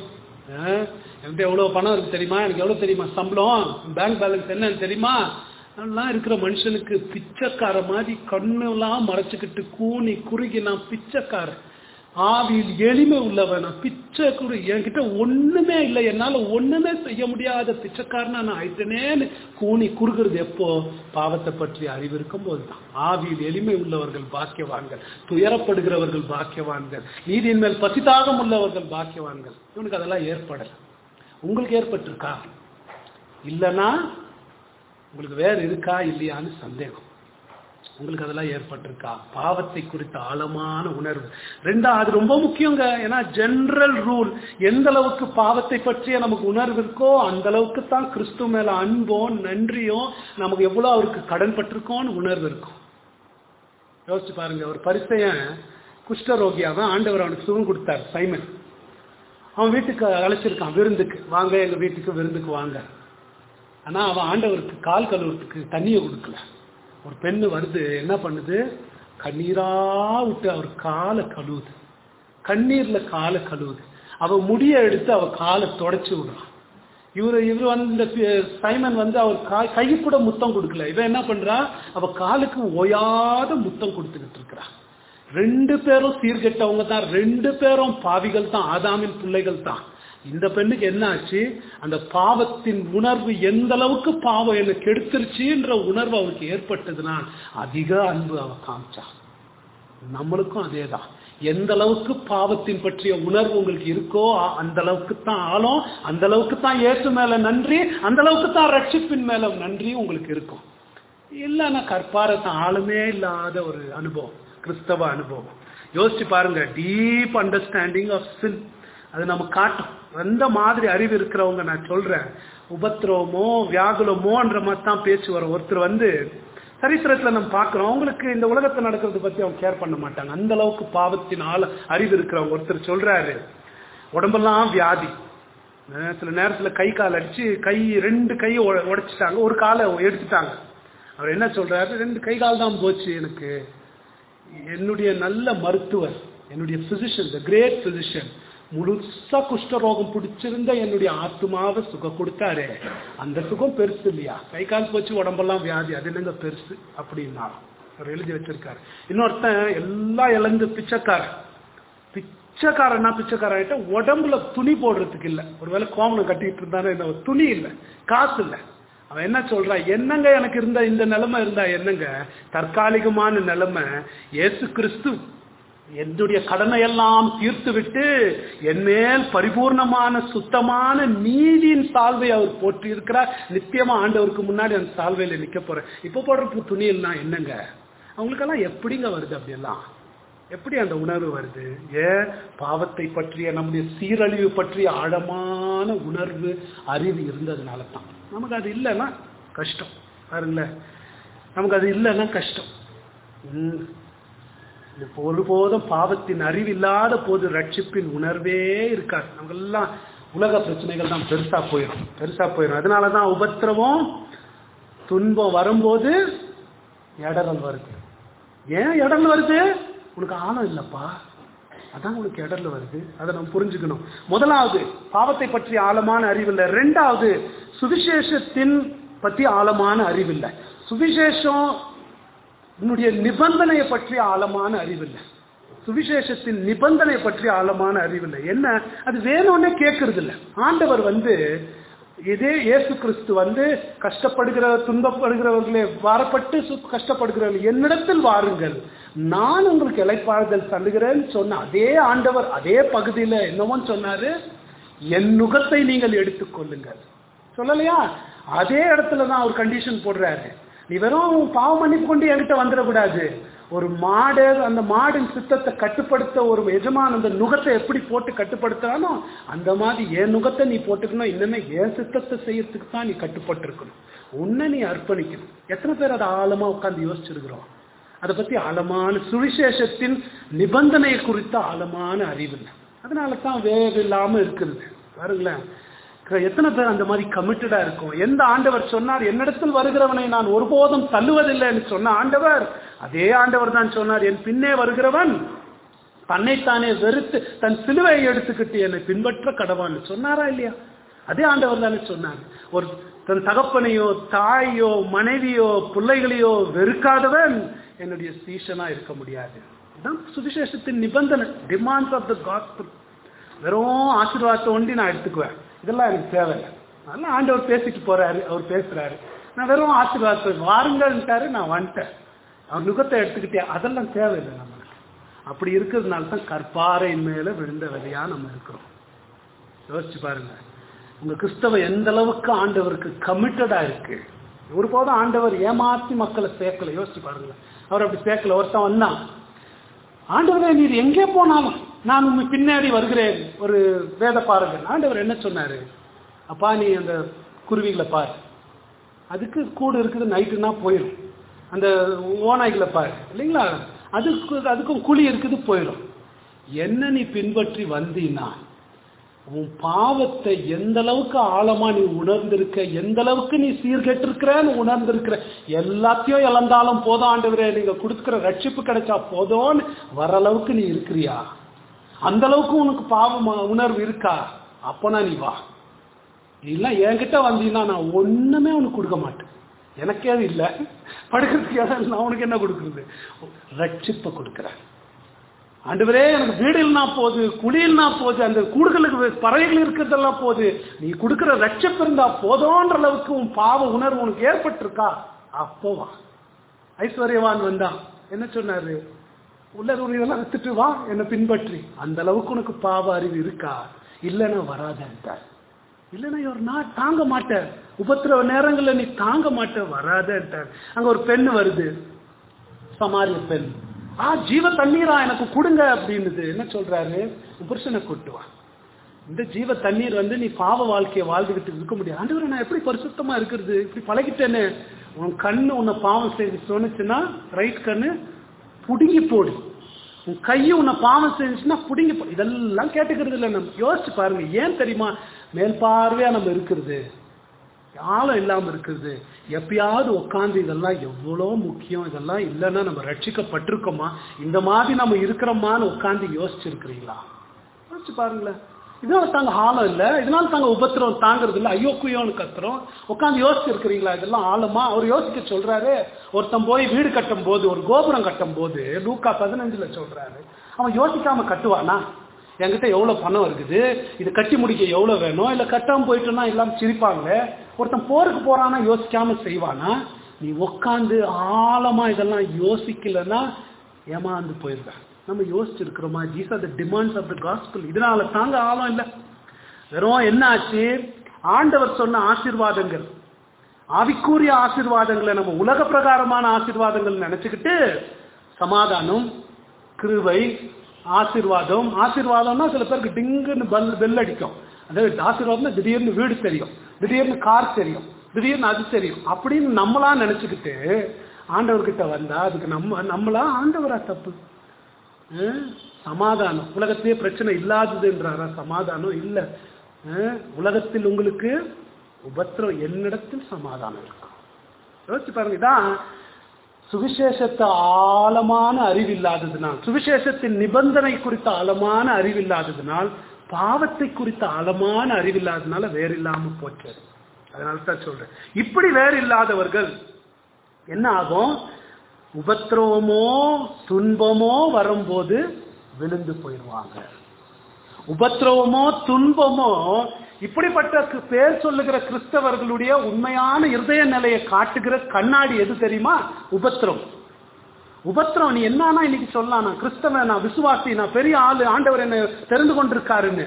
என்கிட்ட எவ்வளவு பணம் இருக்கு தெரியுமா, எனக்கு எவ்வளவு தெரியுமா சம்பளம், பேங்க் பேலன்ஸ் என்னன்னு தெரியுமா, எல்லாம் இருக்கிற மனுஷனுக்கு பிச்சைக்கார மாதிரி கண்ணு எல்லாம் மறைச்சுக்கிட்டு கூனி குறுகி நான் பிச்சைக்காரன். ஆவியில் எளிமை உள்ளவன், நான் பிச்சை குறு, என்கிட்ட ஒண்ணுமே இல்லை, என்னால ஒண்ணுமே செய்ய முடியாத பிச்சைக்காரனா நான் ஆயிட்டேனேன்னு கூனி குறுகிறது எப்போ? பாவத்தை பற்றி அறிவு இருக்கும் போதுதான். ஆவியில் எளிமை உள்ளவர்கள் பாக்கியவான்கள், துயரப்படுகிறவர்கள் பாக்கியவான்கள், நீதியின் மேல் பசிதாகம் உள்ளவர்கள் பாக்கியவான்கள். இவனுக்கு அதெல்லாம் ஏற்படல. உங்களுக்கு ஏற்பட்டிருக்கா? இல்லைன்னா உங்களுக்கு வேற இருக்கா இல்லையான்னு சந்தேகம். உங்களுக்கு அதெல்லாம் ஏற்பட்டிருக்கா? பாவத்தை குறித்த ஆழமான உணர்வு. ரெண்டாவது ரொம்ப முக்கியங்க. ஏன்னா ஜெனரல் ரூல், எந்த அளவுக்கு பாவத்தை பற்றிய நமக்கு உணர்வு இருக்கோ அந்த அளவுக்கு தான் கிறிஸ்துவ மேல அன்போ நன்றியோ, நமக்கு எவ்வளவு அவருக்கு கடன் பட்டிருக்கோன்னு உணர்வு இருக்கும். யோசிச்சு பாருங்க, ஒரு பரிசையன் குஷ்டரோகியாவன் ஆண்டவர் அவனுக்கு சுகம் கொடுத்தார். சைமன் அவன் வீட்டுக்கு அழைச்சிருக்கான் விருந்துக்கு, வாங்க எங்க வீட்டுக்கு விருந்துக்கு வாங்க. ஆனா அவன் ஆண்டவருக்கு கால் கழுவுறதுக்கு தண்ணியை கொடுக்கல. ஒரு பெண்ணு வருது, என்ன பண்ணுது, கண்ணீரா விட்டு அவர் காலை கழுவுது, கண்ணீர்ல காலை கழுவுது. அவ முடிய எடுத்து அவ காலை தொடச்சு விடுறான். இவரு இவரு வந்து சைமன் வந்து அவர் கைக்கு கூட முத்தம் கொடுக்கல. இவன் என்ன பண்றா, அவ காலுக்கு ஓயாத முத்தம் கொடுத்துக்கிட்டு இருக்கிறா. ரெண்டு பேரும் சீர்கெட்டவங்க தான், ரெண்டு பேரும் பாவிகள் தான், ஆதாமின் பிள்ளைகள் தான். இந்த பெண்ணுக்கு என்ன ஆச்சு, அந்த பாவத்தின் உணர்வு, எந்த அளவுக்கு பாவம் என்ன கெடுத்துருச்சுன்ற உணர்வு அவருக்கு ஏற்பட்டதுன்னா அதிக அன்பு அவ காமிச்சா. நம்மளுக்கும் அதே தான். எந்த அளவுக்கு பாவத்தின் பற்றிய உணர்வு உங்களுக்கு இருக்கோ அந்த அளவுக்கு தான் ஆழம், அந்த அளவுக்கு தான் இயேசு மேல நன்றி, அந்த அளவுக்கு தான் ரட்சிப்பின் மேல நன்றி உங்களுக்கு இருக்கும். இல்லைன்னா கற்பாரத்தை ஆளுமே இல்லாத ஒரு அனுபவம், கிறிஸ்தவ அனுபவம். யோசிச்சு பாருங்க, டீப் அண்டர்ஸ்டாண்டிங் ஆஃப் சின் அது நமக்கு காட்டும். எந்த மாதிரி அறிவு இருக்கிறவங்க, நான் சொல்றேன், உபத்திரவமோ வியாகுலமோன்ற மாதிரி தான் பேச்சு வரும். ஒருத்தர் வந்து சரித்திரத்துல நம்ம பார்க்கிறோம், அவங்களுக்கு இந்த உலகத்தை நடக்கிறத பத்தி அவங்க கேர் பண்ண மாட்டாங்க. அந்த அளவுக்கு பாவத்தின் ஆள அறிவு இருக்கிறவங்க. ஒருத்தர் சொல்றாரு, உடம்பெல்லாம் வியாதி, சில நேரத்துல கை கால் அடிச்சு கை ரெண்டு கையை உடைச்சிட்டாங்க, ஒரு காலை எடுத்துட்டாங்க. அவர் என்ன சொல்றாரு, ரெண்டு கை கால் தான் போச்சு, எனக்கு என்னுடைய நல்ல மருத்துவர், என்னுடைய பிசிஷியன், தி கிரேட் பிசிஷியன், முழுசா குஷ்டரோகம் பிடிச்சிருந்த என்னுடைய ஆத்மாவை சுகம் கொடுத்தாரு, அந்த சுகம் பெருசு இல்லையா? கை கால் போச்சு உடம்பெல்லாம் வியாதி, அது என்னங்க பெருசு அப்படின்னா அவர் எழுதி வச்சிருக்காரு. இன்னொருத்தன் எல்லாம் இழந்து பிச்சைக்காரன், பிச்சைக்காரன்னா பிச்சைக்காரன்ட்ட உடம்புல துணி போடுறதுக்கு இல்லை, ஒருவேளை கோமணம் கட்டிட்டு இருந்தானே, என்ன துணி இல்லை, காசு இல்லை. அவன் என்ன சொல்றான், என்னங்க எனக்கு இருந்த இந்த நிலைமை இருந்தா என்னங்க, தற்காலிகமான நிலைமை, இயேசு கிறிஸ்து என்னுடைய கடனை எல்லாம் தீர்த்து விட்டு என் மேல் பரிபூர்ணமான சுத்தமான நீதியின் சால்வை அவர் போட்டு இருக்கிறார். நித்தியமா ஆண்டவருக்கு முன்னாடி அந்த சால்வையில நிக்க போறேன். இப்ப போடுற துணியல்னா என்னங்க, அவங்களுக்கெல்லாம் எப்படிங்க வருது? அப்படியெல்லாம் எப்படி அந்த உணர்வு வருது? ஏன்? பாவத்தை பற்றிய நம்முடைய சீரழிவு பற்றிய ஆழமான உணர்வு அறிவு இருந்ததுனால தான். நமக்கு அது இல்லைன்னா கஷ்டம். பாருங்களேன், நமக்கு அது இல்லைன்னா கஷ்டம். உம் ஒருபோதும் பாவத்தின் அறிவு இல்லாத போது ரட்சிப்பின் உணர்வே இருக்காது. நமக்கெல்லாம் உலக பிரச்சனைகள் தான் பெருசா போயிடும், பெருசா போயிடும். அதனாலதான் உபத்திரவம் துன்பம் வரும்போது இடரல் வருது. ஏன் இடரல் வருது? உனக்கு ஆழம் இல்லப்பா, அதான் உனக்கு இடரல் வருது. அதை நம்ம புரிஞ்சுக்கணும். முதலாவது பாவத்தை பற்றி ஆழமான அறிவில்லை. ரெண்டாவது சுவிசேஷத்தின் பற்றி ஆழமான அறிவில்லை. சுவிசேஷம் உன்னுடைய நிபந்தனையை பற்றி ஆழமான அறிவில்லை. சுவிசேஷத்தின் நிபந்தனை பற்றி ஆழமான அறிவில்லை. என்ன? அது வேணும்னே கேட்கறது இல்லை. ஆண்டவர் வந்து இதே இயேசு கிறிஸ்து வந்து கஷ்டப்படுகிற துன்பப்படுகிறவர்களே வரப்பட்டு கஷ்டப்படுகிறவர்கள் என்னிடத்தில் வாருங்கள், நான் உங்களுக்கு இளைப்பாறுதல் தருகிறேன்னு சொன்ன அதே ஆண்டவர் அதே பகுதியில என்னவோ சொன்னாரு, என் நுகத்தை நீங்கள் எடுத்துக்கொள்ளுங்கள் சொல்லலையா? அதே இடத்துல தான் அவர் கண்டிஷன் போடுறாரு. நீ வெறும் பாவ மன்னிப்பு கொண்டு என்கிட்ட வந்துடக்கூடாது. ஒரு மாடு, அந்த மாடின் சித்தத்தை கட்டுப்படுத்த ஒரு எஜமான் அந்த நுகத்தை எப்படி போட்டு கட்டுப்படுத்துறானோ அந்த மாதிரி என் நுகத்தை நீ போட்டுக்கணும். இன்னுமே என் சித்தத்தை செய்யறதுக்கு தான் நீ கட்டுப்பட்டு இருக்கணும். உன்னை நீ அர்ப்பணிக்கணும். எத்தனை பேர் அதை ஆழமா உட்காந்து யோசிச்சிருக்கிறோம்? அதை பத்தி ஆழமான சுவிசேஷத்தின் நிபந்தனை குறித்த ஆழமான அறிவு இல்லை. அதனால தான் வேறு இல்லாம இருக்கிறது. பாருங்களேன், எத்தனை பேர் அந்த மாதிரி கமிட்டடா இருக்கும். எந்த ஆண்டவர் சொன்னார் என்னிடத்தில் வருகிறவனை நான் ஒருபோதும் தள்ளுவதில்லைன்னு சொன்ன ஆண்டவர், அதே ஆண்டவர் தான் சொன்னார் என் பின்னே வருகிறவன் தன்னைத்தானே வெறுத்து தன் சிலுவையை எடுத்துக்கிட்டு என்னை பின்பற்ற கடவான்னு சொன்னாரா இல்லையா? அதே ஆண்டவர் தானே சொன்னார். ஒரு தன் தகப்பனையோ தாயோ மனைவியோ பிள்ளைகளையோ வெறுக்காதவன் என்னுடைய சீஷனா இருக்க முடியாது. இதுதான் சுவிசேஷத்தின் நிபந்தனை, டிமாண்ட்ஸ் ஆஃப் த காஸ்பல். வெறும் ஆசீர்வாதத்தை ஒண்டி நான் எடுத்துக்குவேன், இதெல்லாம் எனக்கு தேவையில்லை. அதெல்லாம் ஆண்டவர் பேசிட்டு போறாரு, அவர் பேசுறாரு. நான் வெறும் ஆசீர்வாதத்தை வாருங்கள்ட்டாரு, நான் வந்துட்டேன். அவர் நுகத்தை எடுத்துக்கிட்டே, அதெல்லாம் தேவையில்லை நம்மளுக்கு. அப்படி இருக்கிறதுனால தான் கற்பாறையின் மேல விழுந்த விதையா நம்ம இருக்கிறோம். யோசிச்சு பாருங்க, உங்க கிறிஸ்தவ எந்த அளவுக்கு ஆண்டவருக்கு கமிட்டடா இருக்கு. ஒருபோதும் ஆண்டவர் ஏமாத்தி மக்களை சேர்க்கல. யோசிச்சு பாருங்க, அவர் அப்படி சேர்க்கல. ஒருத்தன் வந்தான், ஆண்டவரே நீர் எங்கே போனாலும் நான் உங்க பின்னாடி வருகிறேன். ஒரு வேத பாருங்க, ஆண்டவர் என்ன சொன்னாரு? அப்பா நீ அந்த குருவிகளை பாரு, அதுக்கு கூடு இருக்குது, நைட்டுனா போயிடும். அந்த ஓநாய்களை பாரு இல்லைங்களா, அதுக்கு அதுக்கும் குழி இருக்குது, போயிடும். என்ன நீ பின்பற்றி வந்தீன்னா உன் பாவத்தை எந்த அளவுக்கு ஆழமா நீ உணர்ந்திருக்க, எந்த அளவுக்கு நீ சீர்கெட்டிருக்கிறன்னு உணர்ந்திருக்கிற, எல்லாத்தையும் இழந்தாலும் போதும் ஆண்டவரே நீங்க கொடுக்குற ரட்சிப்பு கிடைச்சா போதும்னு வர அளவுக்கு நீ இருக்கிறியா? அந்த அளவுக்கு உனக்கு பாவம் உணர்வு இருக்கா? அப்பனா நீ வா. இல்ல என்கிட்ட வந்தீங்கன்னா நான் ஒண்ணுமே உனக்கு கொடுக்க மாட்டேன். எனக்கே இல்லை, படுக்கிறதுக்கு நான் உனக்கு என்ன கொடுக்குறது? ரட்சிப்பை கொடுக்குறேன். ஆண்டவரே எனக்கு வீடு இல்லைனா போது, குடியில்னா போது, அந்த கூடுகளுக்கு பறவைகள் இருக்கிறதெல்லாம் போது, நீ கொடுக்குற ரட்சிப்பு இருந்தா போதோன்ற அளவுக்கு உன் பாவ உணர்வு உனக்கு ஏற்பட்டிருக்கா? அப்போவா. ஐஸ்வர்யவான் வந்தான், என்ன சொன்னாரு? உள்ளதெல்லாம் எடுத்துட்டு வா என்னை பின்பற்றி. அந்த அளவுக்கு உனக்கு பாவ அறிவு இருக்கா? இல்லைன்னா வராதன்ட்டார். இல்லைன்னா ஒரு நான் தாங்க மாட்டேன், உபத்திரவ நேரங்கள்ல நீ தாங்க மாட்ட, வராதன்ட்டார். அங்க ஒரு பெண் வருது, சமாரிய பெண். ஆ ஜீவ தண்ணீரா எனக்கு கொடுங்க அப்படின்னுது. என்ன சொல்றாரு? புருஷனை கூட்டுவா. இந்த ஜீவ தண்ணீர் வந்து நீ பாவ வாழ்க்கையை வாழ்ந்துகிட்டு இருக்க முடியாது. ஆண்டவரே நான் எப்படி பரிசுத்தமா இருக்கிறது, இப்படி பழகிட்டேன்னு. உன் கண்ணு உன்னை பாவம் செய்து சொன்னுச்சுன்னா ரைட் கண்ணு புடுங்கி போடு, உன் கையை உன்னை பாவம் செஞ்சுன்னா புடுங்கி போடு. இதெல்லாம் கேட்டுக்கிறது இல்லை. நம்ம யோசிச்சு பாருங்க, ஏன் தெரியுமா? மேல் பார்வையா நம்ம இருக்கிறது, ஆழம் இல்லாம இருக்குது. எப்பயாவது உட்காந்து இதெல்லாம் எவ்வளோ முக்கியம், இதெல்லாம் இல்லைன்னா நம்ம ரட்சிக்கப்பட்டிருக்கோமா, இந்த மாதிரி நம்ம இருக்கிறோமான்னு உட்காந்து யோசிச்சிருக்கிறீங்களா? யோசிச்சு பாருங்களேன். இதனால தாங்க ஆழம் இல்லை, இதனால தாங்க உபத்திரம் தாங்கிறது இல்லை, ஐயோ குயோன்னு கத்துறோம். உட்காந்து யோசிச்சிருக்கிறீங்களா? இதெல்லாம் ஆழமா அவர் யோசிக்க சொல்றாரு. ஒருத்தன் போய் வீடு கட்டும் போது, ஒரு கோபுரம் கட்டும் போது லூக்கா பதினஞ்சுல சொல்றாரு, அவன் யோசிக்காம கட்டுவானா? என்கிட்ட எவ்வளவு பணம் இருக்குது, இது கட்டி முடிக்க எவ்வளவு வேணும், இல்ல கட்டாம போயிட்டோம்னா எல்லாம் சிரிப்பாங்க. ஒருத்தன் போருக்கு போறானா யோசிக்காம செய்வானா? நீ உட்காந்து ஆழமா இதெல்லாம் யோசிக்கலன்னா ஏமாந்து போயிருக்க. நம்ம யோசிச்சிருக்கிறோமா? These are the demands of the gospel. இதனால தாங்க ஆழம் இல்லை. வெறும் என்ன ஆச்சு? ஆண்டவர் சொன்ன ஆசீர்வாதங்கள், ஆவிக்குரிய ஆசீர்வாதங்களை நம்ம உலக பிரகாரமான ஆசீர்வாதங்கள் நினைச்சுக்கிட்டு சமாதானம், கிருபை, ஆசீர்வாதம். ஆசீர்வாதம்னா சில பேருக்கு டிங்குன்னு பல் பெல் அடிக்கும். அதாவது ஆசீர்வாதம்னா திடீர்னு வீடு தெரியும், திடீர்னு கார் தெரியும், திடீர்னு அது தெரியும் அப்படின்னு நம்மளா நினைச்சுக்கிட்டு ஆண்டவர்கிட்ட வந்தா அதுக்கு நம்ம நம்மளா ஆண்டவரா தப்பு? சமாதானம், உலகத்திலே பிரச்சனை இல்லாததுன்றாரா? சமாதானம் இல்லை. உலகத்தில் உங்களுக்கு உபத்திரம், என்னிடத்தில் சமாதானம் இருக்கும். யோசிச்சு பாருங்க. இதான் சுவிசேஷத்தை ஆழமான அறிவில்லாததுனால், சுவிசேஷத்தின் நிபந்தனை குறித்த ஆழமான அறிவில்லாததுனால், பாவத்தை குறித்த ஆழமான அறிவில்லாததுனால வேறு இல்லாம போச்சு. அதனால தான் சொல்றேன், இப்படி வேறு இல்லாதவர்கள் என்ன ஆகும்? உபத்திரவமோ துன்பமோ வரும்போது விழுந்து போயிடுவாங்க. உபத்திரவமோ துன்பமோ இப்படிப்பட்ட பேர் சொல்லுகிற கிறிஸ்தவர்களுடைய உண்மையான இருதய நிலையை காட்டுகிற கண்ணாடி எது தெரியுமா? உபத்திரம். உபத்திரம். நீ என்னன்னா இன்னைக்கு சொல்லலாம், நான் கிறிஸ்தவன், நான் விசுவாசி, நான் பெரிய ஆளு, ஆண்டவர் என்ன தெரிந்து கொண்டிருக்காருன்னு.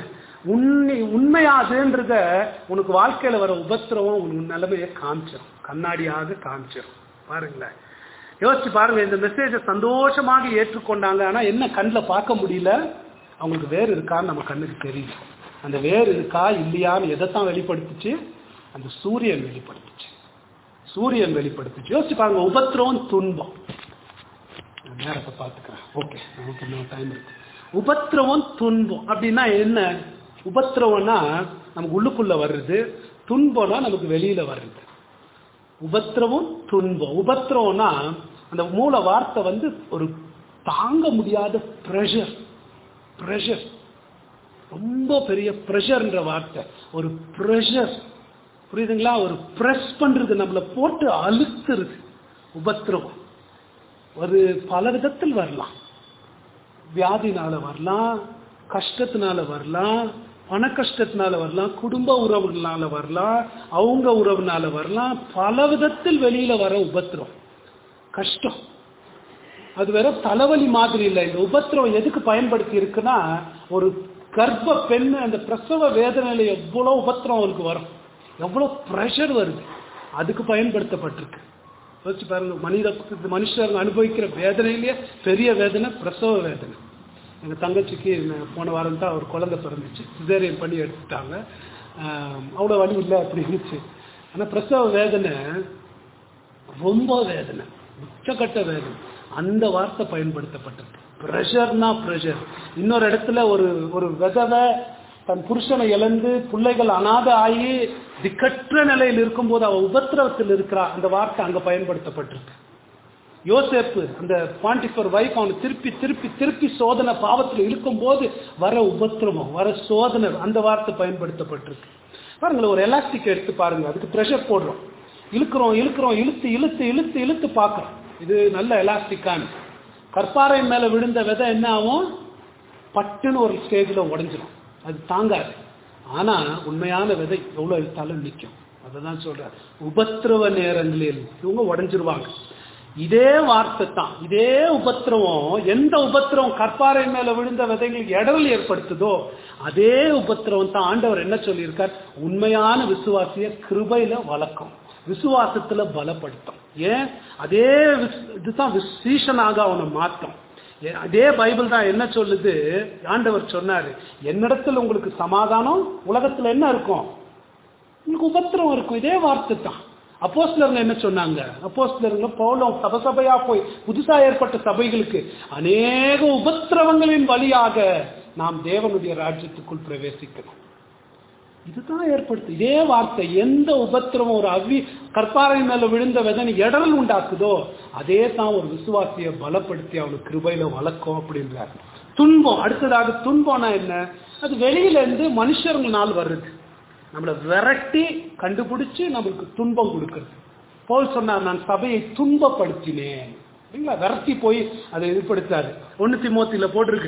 உண்மை உண்மையாதுன்றத உனக்கு வாழ்க்கையில வர உபத்திரவம் உன் நிலைமையை காமிச்சிடும், கண்ணாடியாக காமிச்சிடும். பாருங்களேன், யோசிச்சு பாருங்க. இந்த மெசேஜை சந்தோஷமாக ஏற்றுக்கொண்டாங்க, ஆனா என்ன கண்ணில் பார்க்க முடியல, அவங்களுக்கு வேறு இருக்கான்னு நம்ம கண்ணுக்கு தெரியும். அந்த வேறு இருக்கா இல்லையான்னு எதைத்தான் வெளிப்படுத்துச்சு? அந்த சூரியன் வெளிப்படுத்துச்சு. சூரியன் வெளிப்படுத்துச்சு. யோசிச்சு பாருங்க, உபத்திரவம் துன்பம். நேரத்தை பார்த்துக்கிறேன், ஓகே, நமக்கு இன்னும் டைம் இருக்கு. உபத்திரவம் துன்பம் அப்படின்னா என்ன? உபத்திரவம்னா நமக்கு உள்ளுக்குள்ள வருது, துன்பம்னா நமக்கு வெளியில வருது. உபத்திரவம் துன்பம். உபத்திரவம்னா அந்த மூல வார்த்தை வந்து ஒரு தாங்க முடியாத பிரஷர். பிரஷர் ரொம்ப பெரிய பிரஷர்ன்ற வார்த்தை, ஒரு பிரஷர், புரியுதுங்களா? ஒரு பிரஸ் பண்றது, நம்மளை போட்டு அழுத்துறது. உபத்திரவம் ஒரு பல விதத்தில் வரலாம். வியாதினால வரலாம், கஷ்டத்தினால வரலாம், பண கஷ்டத்தினால வரலாம், குடும்ப உறவுனால வரலாம், அவங்க உறவுனால வரலாம். பல விதத்தில் வெளியில வர உபத்திரம் கஷ்டம். அது வேற தலைவலி மாதிரி இல்லை. இந்த உபத்திரம் எதுக்கு பயன்படுத்தி இருக்குன்னா, ஒரு கர்ப்ப பெண் அந்த பிரசவ வேதனையில எவ்வளவு உபத்திரம் அவருக்கு வரும், எவ்வளவு பிரஷர் வருது, அதுக்கு பயன்படுத்தப்பட்டிருக்கு. யோசிச்சு பாருங்க, மனித மனுஷர் அனுபவிக்கிற வேதனையிலேயே பெரிய வேதனை பிரசவ வேதனை. எங்கள் தங்கச்சிக்கு போன வாரம் தான் ஒரு குழந்தை பிறந்துச்சு, சிசேரியன் பண்ணி எடுத்துட்டாங்க. அவ்வளோ வலி இல்லை அப்படி இருந்துச்சு. ஆனால் பிரசவ வேதனை ரொம்ப வேதனை, உச்சக்கட்ட வேதனை. அந்த வார்த்தை பயன்படுத்தப்பட்டது. ப்ரெஷர்னா ப்ரெஷர். இன்னொரு இடத்துல ஒரு ஒரு விதவை தன் புருஷனை இழந்து பிள்ளைகள் அனாதை ஆகி திக்கற்ற நிலையில் இருக்கும்போது அவள் உபத்திரவத்தில் இருக்கிறா, அந்த வார்த்தை அங்கே பயன்படுத்தப்பட்டிருக்கு. யோசேப்பு அந்த பாண்டிஃபர் வைஃப் அவனை திருப்பி திருப்பி திருப்பி சோதனை பாவத்தில் இருக்கும் போது வர உபத்திரவம், வர சோதனை, அந்த வார்த்தை பயன்படுத்தப்பட்டிருக்கு. பாருங்களேன், ஒரு எலாஸ்டிக் எடுத்து பாருங்க, அதுக்கு ப்ரெஷர் போடுறோம், இழுக்கிறோம் இழுக்கிறோம் இழுத்து இழுத்து இழுத்து இழுத்து பார்க்குறோம். இது நல்ல எலாஸ்டிக்கான கற்பாறை மேலே விழுந்த விதை என்ன ஆகும்? பட்டுன்னு ஒரு ஸ்டேஜில் உடஞ்சிடும், அது தாங்காது. ஆனால் உண்மையான விதை எவ்வளோ இழுத்தாலும் நிற்கும். அதை தான் சொல்கிறார், உபத்திரவ நேரங்களில் இவங்க உடஞ்சிருவாங்க. இதே வார்த்தை தான், இதே உபத்திரவம், எந்த உபத்திரவம் கற்பாறை மேல விழுந்த விதைகளுக்கு இடரல் ஏற்படுத்துதோ அதே உபத்திரவம் தான் ஆண்டவர் என்ன சொல்லியிருக்கார்? உண்மையான விசுவாசிய கிருபையில வளர்க்கும், விசுவாசத்துல பலப்படுத்தும். ஏன்? அதே இதுதான் சீஷனாக அவனை மாற்றும். அதே பைபிள் தான் என்ன சொல்லுது? ஆண்டவர் சொன்னாரு, என்னிடத்துல உங்களுக்கு சமாதானம், உலகத்துல என்ன இருக்கும்? உங்களுக்கு உபத்திரவம் இருக்கும். இதே வார்த்தை தான். அப்போஸ்தலர்கள் என்ன சொன்னாங்க? அப்போஸ்தலர்கள் பவுலும் சபை சபையா போய் புதுசா ஏற்பட்ட சபைகளுக்கு அநேக உபத்திரவங்களின் வழியாக நாம் தேவனுடைய ராஜ்யத்துக்குள் பிரவேசிக்கணும். இதுதான் ஏற்படுத்து. இதே வார்த்தை, எந்த உபத்திரவம் ஒரு அவ்வி கற்பாறை மேல விழுந்த விதனை இடரல் உண்டாக்குதோ அதே தான் ஒரு விசுவாசியை பலப்படுத்தி அவனுக்கு கிருபையில வளர்க்கும் அப்படின்றார். துன்பம், அடுத்ததாக துன்பம்னா என்ன? அது வெளியில இருந்து மனுஷர்களால் வருது, நம்மளை விரட்டி கண்டுபிடிச்சு நம்மளுக்கு துன்பம் கொடுக்கறது. பவுல் சொன்னார், நான் சபையை துன்பப்படுத்தினேன். இல்லைங்களா? விரட்டி போய் அதை ஏற்படுத்தாரு. ஒன்னு தீமோத்தேயுல போட்டிருக்கு,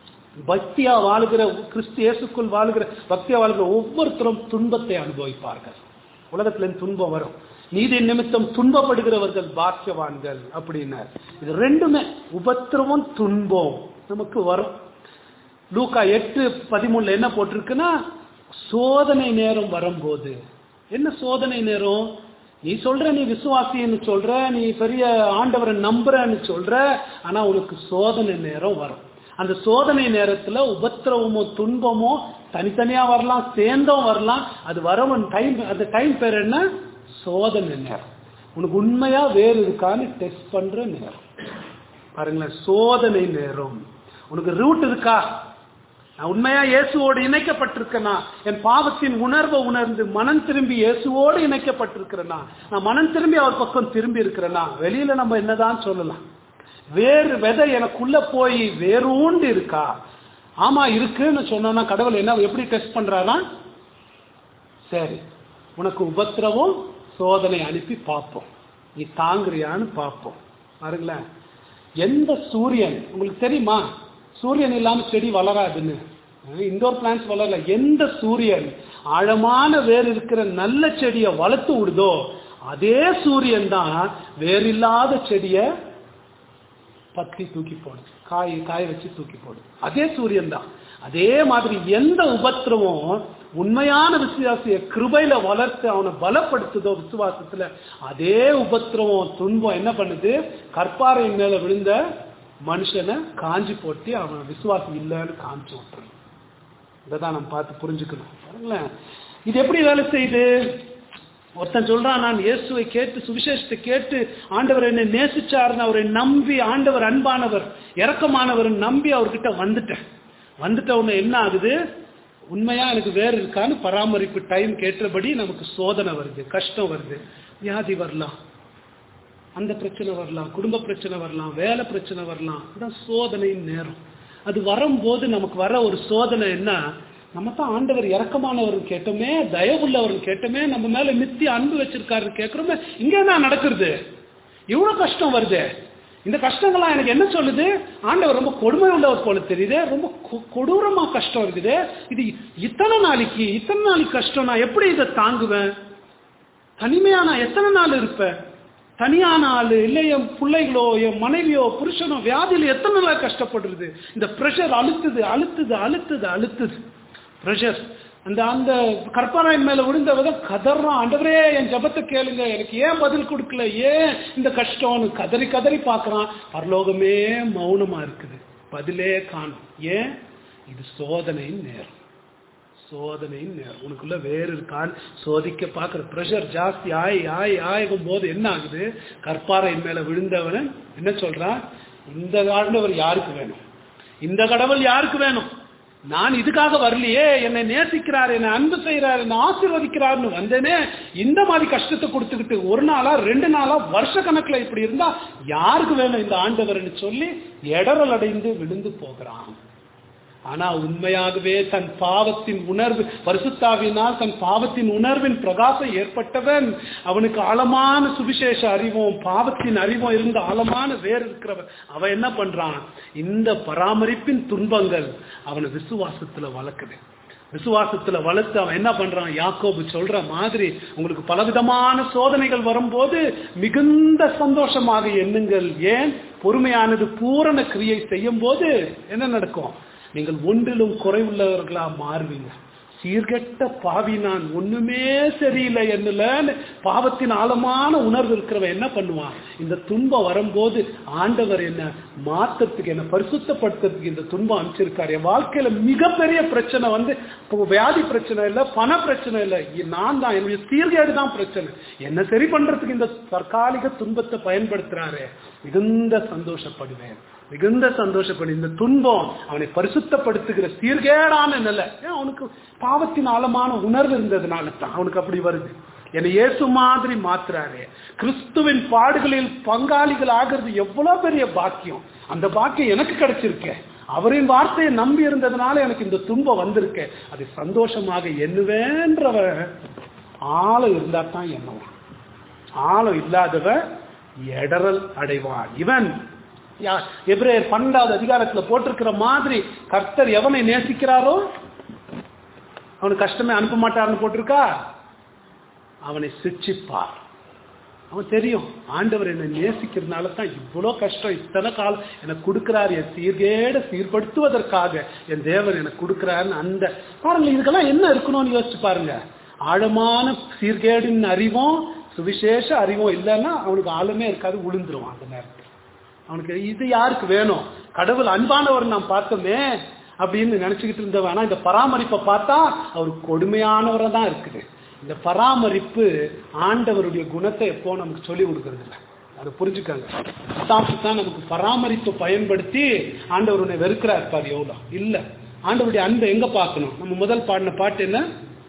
பக்தியா வாழுகிற கிறிஸ்து இயேசுக்குள் வாழுகிற பக்தியா வாழுகிற ஒவ்வொருத்தரும் துன்பத்தை அனுபவிப்பார்கள். உலகத்துல துன்பம் வரும். நீதி நிமித்தம் துன்பப்படுகிறவர்கள் பாக்கியவான்கள் அப்படின்னார். இது ரெண்டுமே உபத்திரவம் துன்பம் நமக்கு வரும். லூக்கா எட்டு பதிமூணுல என்ன போட்டிருக்குன்னா, சோதனை நேரம் வரும்போது, என்ன சோதனை நேரம்? நீ சொல்ற நீ விசுவாசின்னு சொல்ற, நீ பெரிய ஆண்டவரை நம்புறன்னு சொல்ற, ஆனா உனக்கு சோதனை நேரம் வரும். அந்த சோதனை நேரத்துல உபத்திரவமோ துன்பமோ தனித்தனியா வரலாம், சேர்ந்தும் வரலாம். அது வரவன் டைம், அந்த டைம் பேர் என்ன? சோதனை நேரம். உனக்கு உண்மையா வேறு இருக்கான்னு டெஸ்ட் பண்ற நேரம். பாருங்களேன், சோதனை நேரம். உனக்கு ரூட் இருக்கா? நான் உண்மையா இயேசுவோடு இணைக்கப்பட்டிருக்கேனா? என் பாவத்தின் உணர்வை உணர்ந்து மனம் திரும்பி இயேசுவோடு இணைக்கப்பட்டிருக்கிறேனா? நான் மனம் திரும்பி அவர் பக்கம் திரும்பி இருக்கிறேனா? வெளியில நம்ம என்னதான் சொல்லலாம், வேறு விதை எனக்குள்ள போய் வேரூண்டு இருக்கா? ஆமா இருக்குன்னு சொன்னோம்னா கடவுள் என்ன எப்படி டெஸ்ட் பண்றாரா? சரி, உனக்கு உபத்திரவம் சோதனை அனுப்பி பார்ப்போம், நீ தாங்குறியான்னு பார்ப்போம். பாருங்களேன், எந்த சூரியன் உங்களுக்கு தெரியுமா? சூரியன் இல்லாம செடி வளராதுன்னு. இண்டோர் பிளான்ஸ் வளரல. எந்த சூரியன் ஆழமான வேர் இருக்கிற நல்ல செடியை வளர்த்து விடுதோ அதே சூரியன் தான் வேறில்லாத செடியை பத்தி தூக்கி போடும், காய் காய வச்சு தூக்கி போடும். அதே சூரியன் தான். அதே மாதிரி எந்த உபத்திரமும் உண்மையான விசுவாசிய கிருபையில வளர்த்து அவனை பலப்படுத்துதோ விசுவாசத்துல, அதே உபத்திரவம் துன்பம் என்ன பண்ணுது, கற்பாறையின் மேல விழுந்த மனுஷனை காஞ்சி போட்டு அவன் விசுவாசம் இல்லைன்னு காமிச்சு விட்டுறான். இதைதான் நம்ம பார்த்து புரிஞ்சுக்கணும். பாருங்களேன், இது எப்படி வேலை செய்யுது. ஒருத்தன் சொல்றான், நான் இயேசுவை கேட்டு சுவிசேஷத்தை கேட்டு ஆண்டவர் என்னை நேசிச்சாருன்னு அவரை நம்பி, ஆண்டவர் அன்பானவர் இரக்கமானவர் நம்பி அவர்கிட்ட வந்துட்டேன். வந்துட்ட உடனே என்ன ஆகுது, உண்மையா எனக்கு வேறு இருக்கான்னு பராமரிப்பு டைம் கேட்டபடி நமக்கு சோதனை வருது, கஷ்டம் வருது, வியாதி வரலாம், அந்த பிரச்சனை வரலாம், குடும்ப பிரச்சனை வரலாம், வேலை பிரச்சனை வரலாம். அதான் சோதனையின் நேரம். அது வரும்போது நமக்கு வர ஒரு சோதனை என்ன, நம்ம தான் ஆண்டவர் இரக்கமானவர் கேட்டோமே, தயவுள்ளவர் கேட்டோமே, நம்ம மேல நித்திய அன்பு வச்சிருக்காரு கேட்கிறோமே, இங்க என்ன நடக்கிறது, இவ்வளவு கஷ்டம் வருது. இந்த கஷ்டங்கள்லாம் எனக்கு என்ன சொல்லுது, ஆண்டவர் ரொம்ப கொடுமை உள்ளவர் போல தெரியுது, ரொம்ப கொடூரமா கஷ்டம் இருக்குது. இது இத்தனை நாளைக்கு இத்தனை நாளைக்கு கஷ்டம், நான் எப்படி இதை தாங்குவேன், தனிமையா நான் எத்தனை நாள் இருப்பேன், தனியான ஆளு இல்லை, என் பிள்ளைகளோ என் மனைவியோ புருஷனோ வியாதியில எத்தனை நாள் கஷ்டப்படுறது. இந்த பிரஷர் அழுத்துது அழுத்துது அழுத்துது அழுத்துது பிரஷர். அந்த அந்த கற்பாராயின் மேல விழுந்தவங்க கதறான், ஆண்டவரே என் ஜபத்தை கேளுங்க, எனக்கு ஏன் பதில் கொடுக்கல, ஏன் இந்த கஷ்டம்னு கதறி கதறி பார்க்கறான். பரலோகமே மௌனமா இருக்குது, பதிலே காணும். ஏன், இது சோதனையின் நேரம், சோதனையின் நேரம். உனக்குள்ள வேறு இருக்கான் சோதிக்க பார்க்கிற பிரஷர் ஜாஸ்தி ஆய் ஆய் ஆகும் போது என்ன ஆகுது, கற்பாறையின் மேல விழுந்தவன் என்ன சொல்றான், இந்த ஆண்டவர் யாருக்கு வேணும், இந்த கடவுள் யாருக்கு வேணும், நான் இதுக்காக வரலையே, என்னை நேசிக்கிறார், என்னை அன்பு செய்யறாரு, என்னை ஆசீர்வதிக்கிறார்னு வந்தேனே, இந்த மாதிரி கஷ்டத்தை கொடுத்துக்கிட்டு ஒரு நாளா ரெண்டு நாளா வருஷ கணக்குல இப்படி இருந்தா யாருக்கு வேணும் இந்த ஆண்டவர்னு சொல்லி இடரல் அடைந்து விழுந்து போகிறான். ஆனா உண்மையாகவே தன் பாவத்தின் உணர்வு, பரிசுத்தாவினால் தன் பாவத்தின் உணர்வின் பிரகாசம் ஏற்பட்டவன், அவனுக்கு ஆழமான சுவிசேஷ அறிவும் பாவத்தின் அறிவும் இருந்த ஆழமான வேறு இருக்கிறவன், அவன் என்ன பண்றான், இந்த பராமரிப்பின் துன்பங்கள் அவனை விசுவாசத்துல வளர்க்குது. விசுவாசத்துல வளர்த்து அவன் என்ன பண்றான், யாக்கோபு சொல்ற மாதிரி உங்களுக்கு பலவிதமான சோதனைகள் வரும்போது மிகுந்த சந்தோஷமாக எண்ணுங்கள். ஏன், பொறுமையானது பூரண கிரியை செய்யும் போது என்ன நடக்கும், நீங்கள் ஒன்றிலும் குறைவுள்ளவர்களா மாறுவீங்க. சீர்கெட்ட பாவி, நான் ஒண்ணுமே சரியில்லை என்னல பாவத்தின் ஆழமான உணர்வு இருக்கிறவன் என்ன பண்ணுவான், இந்த துன்பம் வரும்போது ஆண்டவர் என்ன மாற்றத்துக்கு, என்ன பரிசுத்தப்படுத்துறதுக்கு இந்த துன்பம் அனுப்பிச்சிருக்காரு. என் வாழ்க்கையில மிகப்பெரிய பிரச்சனை வந்து வியாதி பிரச்சனை இல்லை, பண பிரச்சனை இல்லை, நான் தான் என்னுடைய சீர்கேடு தான் பிரச்சனை, என்ன சரி பண்றதுக்கு இந்த தற்காலிக துன்பத்தை பயன்படுத்துறாரு. மிகுந்த சந்தோஷப்படுவேன், மிகுந்த சந்தோஷப்படு. இந்த துன்பம் அவனை பரிசுத்தப்படுத்துகிற சீர்கேடான நிலை, அவனுக்கு பாவத்தின் ஆழமான உணர்வு இருந்ததுனால தான் அவனுக்கு அப்படி வருது. என்னை இயேசு மாதிரி மாத்துறாரு. கிறிஸ்துவின் பாடுகளில் பங்காளிகள் ஆகிறது எவ்வளவு பெரிய பாக்கியம். அந்த பாக்கியம் எனக்கு கிடைச்சிருக்கேன். அவரின் வார்த்தையை நம்பி இருந்ததுனால எனக்கு இந்த துன்பம் வந்திருக்கு. அதை சந்தோஷமாக எண்ணுவேன்றவ ஆழம் இருந்தா தான் எண்ணுவான். ஆழம் இல்லாதவ எடரல் அடைவான். இவன் எபிரேயர் பன்னெண்டாவது அதிகாரத்துல போட்டிருக்கிற மாதிரி கர்த்தர் எவனை நேசிக்கிறாரோ அவனுக்கு கஷ்டமே அனுப்ப மாட்டார்னு போட்டிருக்கா, அவனை சிட்சிப்பார். அவன் தெரியும், ஆண்டவர் என்னை நேசிக்கிறதுனால தான் இவ்வளோ கஷ்டம் இத்தனை காலம் எனக்கு கொடுக்கிறார், என் சீர்கேட சீர்படுத்துவதற்காக என் தேவன் எனக்கு கொடுக்கிறாருன்னு. அந்த பாருங்க, இதுக்கெல்லாம் என்ன இருக்கணும்னு யோசிச்சு பாருங்க. ஆழமான சீர்கேடின் அறிவும் சுவிசேஷ அறிவும் இல்லைன்னா அவனுக்கு ஆழமே இருக்காது, விழுந்துருவான் அந்த நேரத்தில். அவனுக்கு இது யாருக்கு வேணும், கடவுள் அன்பானவர் நாம் பார்த்தோமே அப்படின்னு நினைச்சுக்கிட்டு இருந்தவன். ஆனா இந்த பராமரிப்பை பார்த்தா அவர் கொடுமையானவரை தான் இருக்குது. இந்த பராமரிப்பு ஆண்டவருடைய குணத்தை எப்போ நமக்கு சொல்லி கொடுக்கறது இல்லை, அதை புரிஞ்சுக்காங்க. தான் நமக்கு பராமரிப்பு பயன்படுத்தி ஆண்டவர் உன்னை வெறுக்கிறார் பாரு எவ்வளோ இல்லை. ஆண்டவருடைய அன்பை எங்க பார்க்கணும், நம்ம முதல் பாடின பாட்டு என்ன,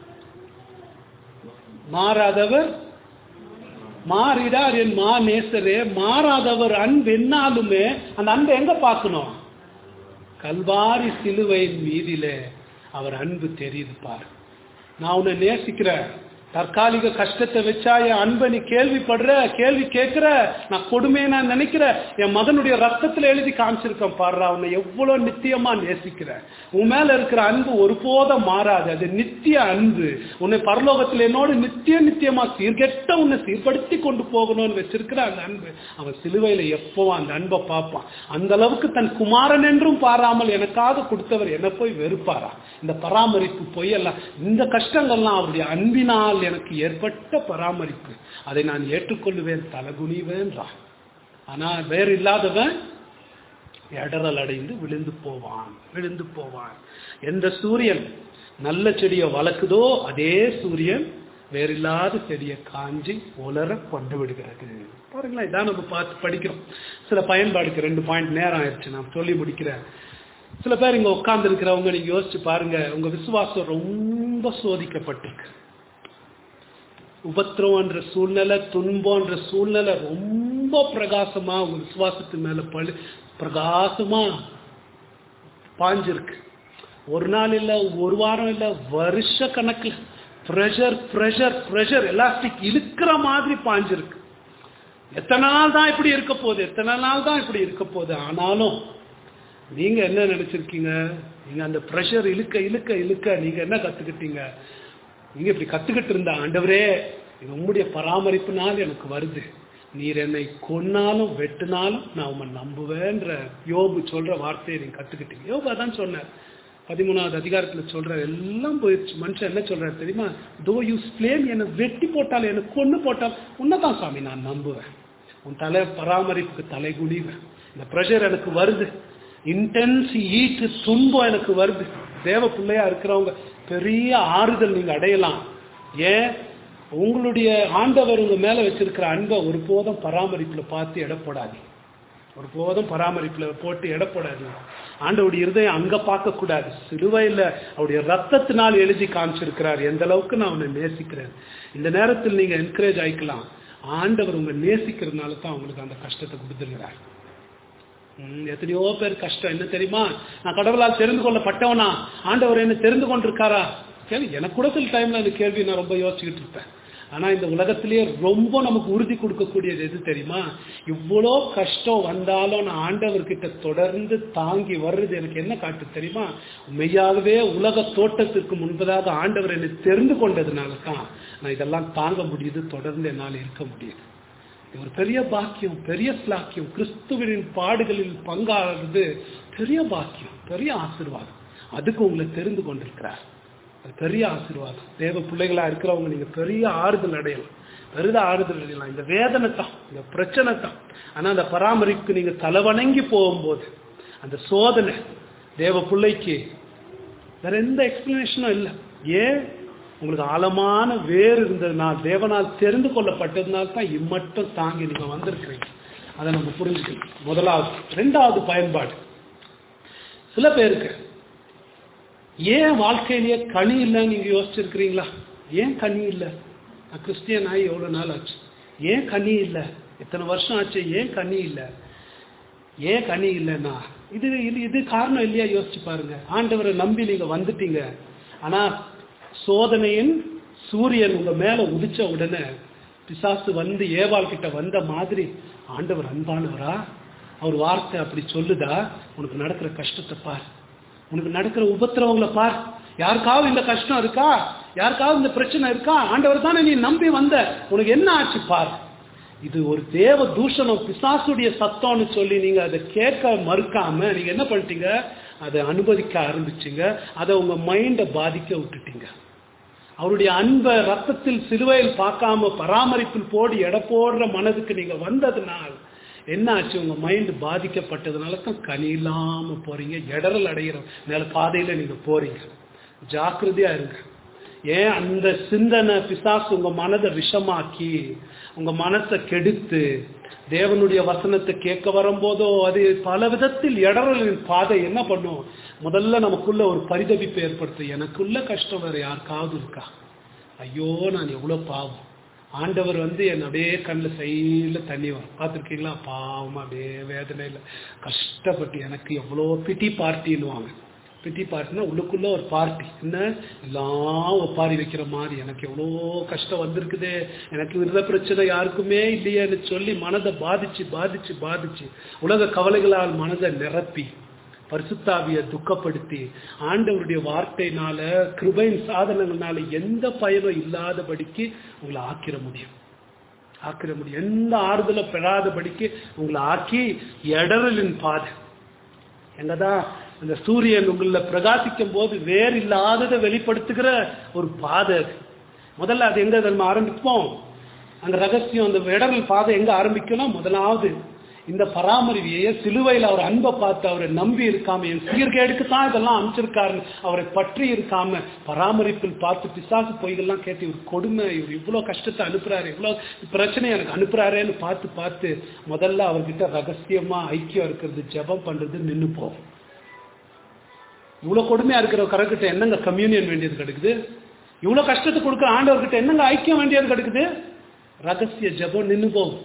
மாறாதவர் மாறிடார் என் மா நேசரே, மாறாதவர் அன்பு என்னாலுமே அந்த அன்பை எங்க பார்க்கணும், கல்வாரி சிலுவையின் மீதிலே அவர் அன்பு தெரியுது பாரு. நான் உன்னை நேசிக்கிறேன், தற்காலிக கஷ்டத்தை வச்சா என் அன்பை நீ கேள்விப்படுற, கேள்வி கேட்கிற, நான் கொடுமையை நான் நினைக்கிற, என் மகனுடைய ரத்தத்துல எழுதி காமிச்சிருக்கேன் பாடுறா, உன்னை எவ்வளவு நித்தியமா நேசிக்கிற, உன் மேல இருக்கிற அன்பு ஒருபோதும் மாறாது, அது நித்திய அன்பு, உன்னை பரலோகத்தில் என்னோடு நித்திய நித்தியமா சீர்கெட்ட உன்னை சீர்படுத்தி கொண்டு போகணும்னு வச்சிருக்கிற அந்த அன்பு. அவன் சிலுவையில எப்பவும் அந்த அன்பை பார்ப்பான். அந்த அளவுக்கு தன் குமாரன் என்றும் பாராமல் எனக்காக கொடுத்தவர் என்ன போய் வெறுப்பாரா? இந்த பராமரிப்பு பொய்யெல்லாம், இந்த கஷ்டங்கள்லாம் அவருடைய அன்பினால் எனக்கு ஏற்பட்ட பராமரிப்பு, அதை நான் ஏற்றுக்கொள்ளுவேன், தலகுனிவேன்றான். ஆனா வேறு இல்லாதவன் இடரல் அடைந்து விழுந்து போவான், விழுந்து போவான். எந்த சூரியன் நல்ல செடியை வளர்க்குதோ அதே சூரியன் வேறில்லாத செடியை காஞ்சி உலர கொண்டு விடுகிறது. பாருங்களா, இதான் நம்ம பார்த்து படிக்கிறோம். சில பயன்பாடுக்கு ரெண்டு பாயிண்ட் நேரம் ஆயிடுச்சு, நான் சொல்லி முடிக்கிறேன். சில பேர் இங்க உட்கார்ந்து இருக்கிறவங்க, நீங்க யோசிச்சு பாருங்க, உங்க விசுவாசம் ரொம்ப சோதிக்கப்பட்டிருக்கு. உபத்திரவன்ற சூழ்நிலை, துன்பம்ன்ற சூழ்நிலை ரொம்ப பிரகாசமா உங்க விசுவாசத்து மேல பழு பிரகாசமா பாஞ்சிருக்கு. ஒரு நாள் இல்ல, ஒரு வாரம் இல்ல, வருஷ கணக்குல பிரஷர் பிரஷர் பிரஷர் எலாஸ்டிக் இழுக்கிற மாதிரி பாஞ்சிருக்கு. எத்தனை நாள் தான் இப்படி இருக்க போகுது, எத்தனை நாள் தான் இப்படி இருக்க போகுது. ஆனாலும் நீங்க என்ன நினைச்சிருக்கீங்க? நீங்க அந்த பிரஷர் இழுக்க இழுக்க இழுக்க நீங்க என்ன கத்துக்கிட்டீங்க? நீங்க இப்படி கத்துக்கிட்டு இருந்த, ஆண்டவரே இது உம்முடைய பராமரிப்புனால எனக்கு வருது, நீர் என்னை கொன்னாலும் வெட்டினாலும் நான் உம்மை நம்புவேன்ற யோபு சொல்ற வார்த்தையை நீங்க கத்துக்கிட்டீங்க. யோபு அதான் சொன்னார், பதிமூணாவது அதிகாரத்துல சொல்ற, எல்லாம் போயிடுச்சு. மனுஷன் என்ன சொல்றாரு தெரியுமா? தோ யூ ஸ்லேம், என்னை வெட்டி போட்டாலும் எனக்கு கொன்னு போட்டாலும் உன்னதான் சாமி நான் நம்புவேன், உன் தலை பராமரிப்புக்கு தலை குனிவேன். இந்த பிரஷர் எனக்கு வருது, இன்டென்ஸ் ஈட்டு துன்பம் எனக்கு வருது. தேவ பிள்ளையா இருக்கிறவங்க பெரிய ஆறுதல் நீங்க அடையலாம். ஏன்? உங்களுடைய ஆண்டவர் உங்க மேல வச்சிருக்கிற அன்பை ஒருபோதும் பராமரிப்புல பார்த்து எடப்படாது, ஒருபோதும் பராமரிப்புல போட்டு எடப்படாது. ஆண்டவருடைய இருதயம் அங்க பார்க்க கூடாது, சிலுவையில அவருடைய ரத்தத்தினால் எழுதி காமிச்சிருக்கிறார் எந்த அளவுக்கு நான் அவனை நேசிக்கிறேன். இந்த நேரத்தில் நீங்க என்கரேஜ் ஆயிக்கலாம், ஆண்டவர் உங்க நேசிக்கிறதுனால தான் உங்களுக்கு அந்த கஷ்டத்தை கொடுத்துருக்கிறார். எத்தனையோ பேர் கஷ்டம் என்ன தெரியுமா? நான் கடவுளால் தெரிந்து கொள்ளப்பட்டவனா, ஆண்டவர் என்ன தெரிந்து கொண்டிருக்காரா கேள்வி. எனக்கு கூட சில டைம்ல அந்த கேள்வி நான் ரொம்ப யோசிச்சுக்கிட்டு இருப்பேன். ஆனா இந்த உலகத்திலேயே ரொம்ப நமக்கு உறுதி கொடுக்கக்கூடியது எது தெரியுமா? இவ்வளோ கஷ்டம் வந்தாலும் நான் ஆண்டவர்கிட்ட தொடர்ந்து தாங்கி வர்றது எனக்கு என்ன காட்டு தெரியுமா? மெய்யாகவே உலக தோட்டத்திற்கு முன்பதாக ஆண்டவர் என்னை தெரிந்து கொண்டதுனால தான் நான் இதெல்லாம் தாங்க முடியுது, தொடர்ந்து என்னால் இருக்க முடியுது. ஒரு பெரிய பாக்கியம், பெரிய ஸ்லாக்கியம். கிறிஸ்துவின் பாடுகளில் பங்காகிறது பெரிய பாக்கியம், பெரிய ஆசீர்வாதம். அதுக்கு உங்களை தெரிந்து கொண்டிருக்கிறார், அது பெரிய ஆசீர்வாதம். தேவ பிள்ளைகளா இருக்கிறவங்க நீங்க பெரிய ஆறுதல் அடையலாம், பெரித ஆறுதல் அடையலாம். இந்த வேதனை தான், இந்த பிரச்சனை தான். ஆனா அந்த பராமரிப்புக்கு நீங்க தலைவணங்கி போகும்போது அந்த சோதனை தேவ பிள்ளைக்கு வேற எந்த எக்ஸ்பிளனேஷனும் இல்லை. ஏன்? உங்களுக்கு ஆழமான வேறு இருந்ததுனால், தேவனால் தெரிந்து கொள்ளப்பட்டதுனால தான் இம்மட்டும் தாங்கி நீங்க வந்திருக்கிறீங்க. அதை நம்ம புரிஞ்சுக்கணும். முதலாவது. ரெண்டாவது பயன்பாடு, சில பேருக்கு ஏன் வாழ்க்கையிலேயே கனி இல்லைன்னு நீங்க யோசிச்சிருக்கிறீங்களா? ஏன் கனி இல்லை? நான் கிறிஸ்டியன் ஆகி எவ்வளவு நாள் ஆச்சு, ஏன் கனி இல்லை? எத்தனை வருஷம் ஆச்சு, ஏன் கனி இல்லை? ஏன் கனி இல்லைன்னா இது இது காரணம் இல்லையா? யோசிச்சு பாருங்க. ஆண்டவரை நம்பி நீங்க வந்துட்டீங்க, ஆனா சோதனையின் சூரியன் உங்க மேல உதிச்ச உடனே பிசாசு வந்து ஏவாள் கிட்ட வந்த மாதிரி, ஆண்டவர் அன்பானவரா? அவர் வார்த்தை அப்படி சொல்லுதா? உனக்கு நடக்கிற கஷ்டத்தை பார், உனக்கு நடக்கிற உபத்திரவங்களை பார். யாருக்காவது இந்த கஷ்டம் இருக்கா? யாருக்காவது இந்த பிரச்சனை இருக்கா? ஆண்டவர் தானே நீ நம்பி வந்த, உனக்கு என்ன ஆச்சு பார். இது ஒரு தேவ தூஷணம், பிசாசுடைய சத்தம்னு சொல்லி நீங்க அதை கேட்க மறுக்காம நீங்க என்ன பண்ணிட்டீங்க? அதை அனுபவிக்க ஆரம்பிச்சீங்க. அதை உங்க மைண்டை பாதிக்க விட்டுட்டீங்க. அவருடைய அன்பை ரத்தத்தில் சிலுவையில் பார்க்காம பராமரிப்பில் போடி எடை போடுற மனதுக்கு நீங்க வந்ததுனால் என்ன ஆச்சு? உங்க மைண்ட் பாதிக்கப்பட்டதுனால தான் கனி இல்லாம போறீங்க, இடரல் அடைகிற மேல பாதையில நீங்க போறீங்க. ஜாக்கிரதையா இருங்க. ஏன்? அந்த சிந்தனை பிசாசு உங்க மனதை விஷமாக்கி உங்க மனசை கெடுத்து தேவனுடைய வசனத்தை கேட்க வரும்போதோ அது பல விதத்தில் இடரலின் பாதை என்ன பண்ணும்? முதல்ல நமக்குள்ள ஒரு பரிதவிப்பு ஏற்படுத்து. எனக்குள்ள கஷ்டம் வேற யாருக்காவது இருக்கா? ஐயோ நான் எவ்வளவு பாவம். ஆண்டவர் வந்து என் அப்படியே கண்ணில் சைட்ல தண்ணி வரும், பார்த்துருக்கீங்களா? பாவமா அப்படியே வேதனையில் கஷ்டப்பட்டு எனக்கு எவ்வளோ பிட்டி பார்ட்டின்னுவாங்க. பிட்டி பார்ட்டினா உள்ளுக்குள்ள ஒரு பார்ட்டி, என்ன எல்லாம் ஒப்பாரி வைக்கிற மாதிரி, எனக்கு எவ்வளோ கஷ்டம் வந்திருக்குது, எனக்கு இருந்த பிரச்சனை யாருக்குமே இல்லையேன்னு சொல்லி மனதை பாதிச்சு பாதிச்சு பாதிச்சு உலக கவலைகளால் மனதை நிரப்பி பரிசுத்தாவிய துக்கப்படுத்தி ஆண்டவருடைய வார்த்தையினால கிருபையின் சாதனங்கள்னால எந்த பயனும் இல்லாதபடிக்கு உங்களை ஆக்கிர முடியும் ஆக்கிர முடியும் எந்த ஆறுதலை பெறாதபடிக்கு உங்களை ஆக்கி இடரலின் பாதை. எங்கதான் அந்த சூரியன் உங்களை பிரகாசிக்கும் போது வேறு இல்லாததை வெளிப்படுத்துகிற ஒரு பாதை. முதல்ல அது எங்க நம்ம ஆரம்பிப்போம், அந்த ரகசியம் அந்த இடரல் பாதை எங்க ஆரம்பிக்கணும்? முதலாவது இந்த பராமரிவையே சிலுவையில் அவர் அன்பை பார்த்து அவரை நம்பி இருக்காம, என் சீர்கேடுக்கு தான் இதெல்லாம் அமைச்சிருக்காரு, அவரை பற்றி இருக்காம பராமரிப்பில் பார்த்து பிசாசு பொய்கள்லாம் கேட்டு இவர் கொடுமை, இவர் இவ்வளவு கஷ்டத்தை அனுப்புறாரு, இவ்வளவு பிரச்சனை எனக்கு அனுப்புறாருன்னு பார்த்து பார்த்து முதல்ல அவர்கிட்ட ரகசியமா ஐக்கியம் இருக்கிறது, ஜெபம் பண்றது நின்று போகும். இவ்வளவு கொடுமையா இருக்கிற கரெக்ட என்னங்க கம்யூனியன் வேண்டியது கிடைக்குது? இவ்வளவு கஷ்டத்தை கொடுக்குற ஆண்டவர்கிட்ட என்னங்க ஐக்கியம் வேண்டியது கிடைக்குது? ரகசிய ஜெபம் நின்று போகும்,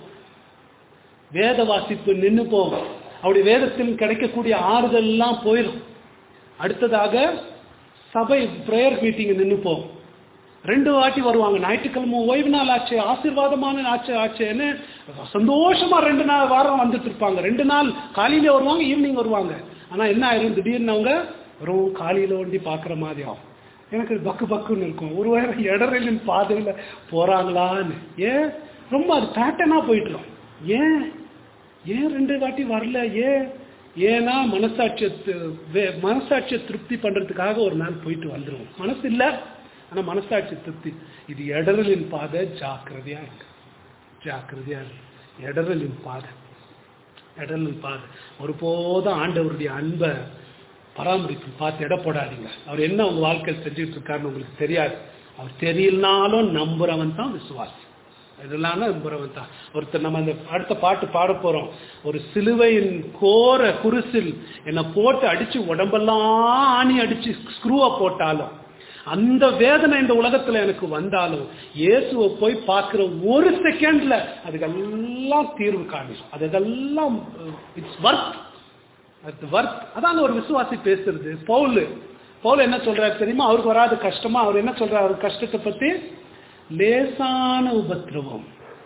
வேத வாசிப்பு நின்று போகும், அப்படி வேதத்தில் கிடைக்கக்கூடிய ஆறுதல் எல்லாம் போயிடும். அடுத்ததாக சபை பிரேயர் மீட்டிங் நின்று போகும். ரெண்டு வாட்டி வருவாங்க, ஞாயிற்றுக்கிழமை ஓய்வு நாள் ஆச்சு, ஆசீர்வாதமான ஆச்சு ஆச்சுன்னு சந்தோஷமா ரெண்டு நாள் வாரம் வந்துட்டு இருப்பாங்க. ரெண்டு நாள் காலையில வருவாங்க, ஈவினிங் வருவாங்க. ஆனா என்ன ஆயிரும், திடீர்னு அவங்க வெறும் காலையில ஒண்டி பாக்குற மாதிரி ஆகும். எனக்கு பக்கு பக்குன்னு இருக்கும், ஒருவேளை இடரின் பாதையில போறாங்களான்னு. ஏன் ரொம்ப அது பேட்டர்னா போயிட்டுரும். ஏன் ஏன் ரெண்டு வாட்டி வரல? ஏன் ஏன்னா மனசாட்சிய மனசாட்சியை திருப்தி பண்றதுக்காக ஒரு நாள் போயிட்டு வந்துடும். மனசு இல்லை, ஆனா மனசாட்சி திருப்தி. இது இடரலின் பாதை, ஜாக்கிரதையா இருக்கு, ஜாக்கிரதையா இருக்கு. இடரலின் பாதை, இடரலின் பாதை. ஒருபோதும் ஆண்டவருடைய அன்பை பராமரிப்பு பார்த்து எடை போடாதீங்க. அவர் என்ன உங்க வாழ்க்கையில் செஞ்சுட்டு இருக்காருன்னு உங்களுக்கு தெரியாது. அவர் தெரியலனாலும் நம்புறவன் தான் விசுவாசி, இதெல்லாம் நம்புறவன் தான். ஒருத்தர் நம்ம அந்த அடுத்த பாட்டு பாட போறோம், ஒரு சிலுவையின் கோர குருசில் என்னை போட்டு அடிச்சு உடம்பெல்லாம் ஆணி அடிச்சு ஸ்க்ரூவை போட்டாலும், அந்த வேதனை இந்த உலகத்துல எனக்கு வந்தாலும், இயேசுவை போய் பார்க்கிற ஒரு செகண்ட்ல அதுக்கெல்லாம் தீர்வு காணும். அதெல்லாம் இட்ஸ் வர்த், அது வர்த். அதான் ஒரு விசுவாசி பேசுறது. பவுல் பவுல் என்ன சொல்றாரு தெரியுமா? அவருக்கு வராது கஷ்டமா, அவர் என்ன சொல்றாரு அவர் கஷ்டத்தை பத்தி? லேசான உபத்திரவம்,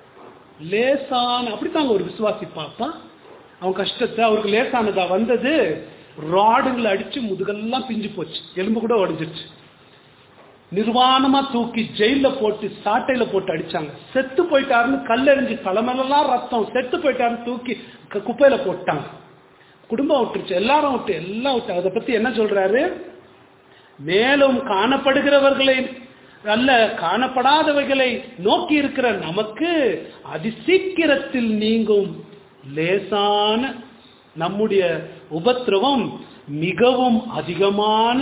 லேசான. அப்படித்தாங்க ஒரு விசுவாசி பார்ப்பான் அவன் கஷ்டத்தை. அவருக்கு லேசானதா வந்தது, ராடுங்களை அடிச்சு முதுகெல்லாம் பிஞ்சு போச்சு, எலும்பு கூட உடைஞ்சிருச்சு. நிர்வாணமா தூக்கி ஜெயில போட்டு சாட்டையில போட்டு அடிச்சாங்க. செத்து போயிட்டாருன்னு கல்லெறிஞ்சு தலைமையெல்லாம் ரத்தம், செத்து போயிட்டாருன்னு தூக்கி குப்பையில போட்டாங்க. குடும்பம் விட்டுருச்சு, எல்லாரும் விட்டு எல்லாம் விட்டு. அதை பத்தி என்ன சொல்றாரு? மேலும் காணப்படுகிறவர்களை அல்ல, காணப்படாதவைகளை நோக்கி இருக்கிற நமக்கு அதிசீக்கிரத்தில் நீங்கும் லேசான நம்முடைய உபத்திரவம் மிகவும் அதிகமான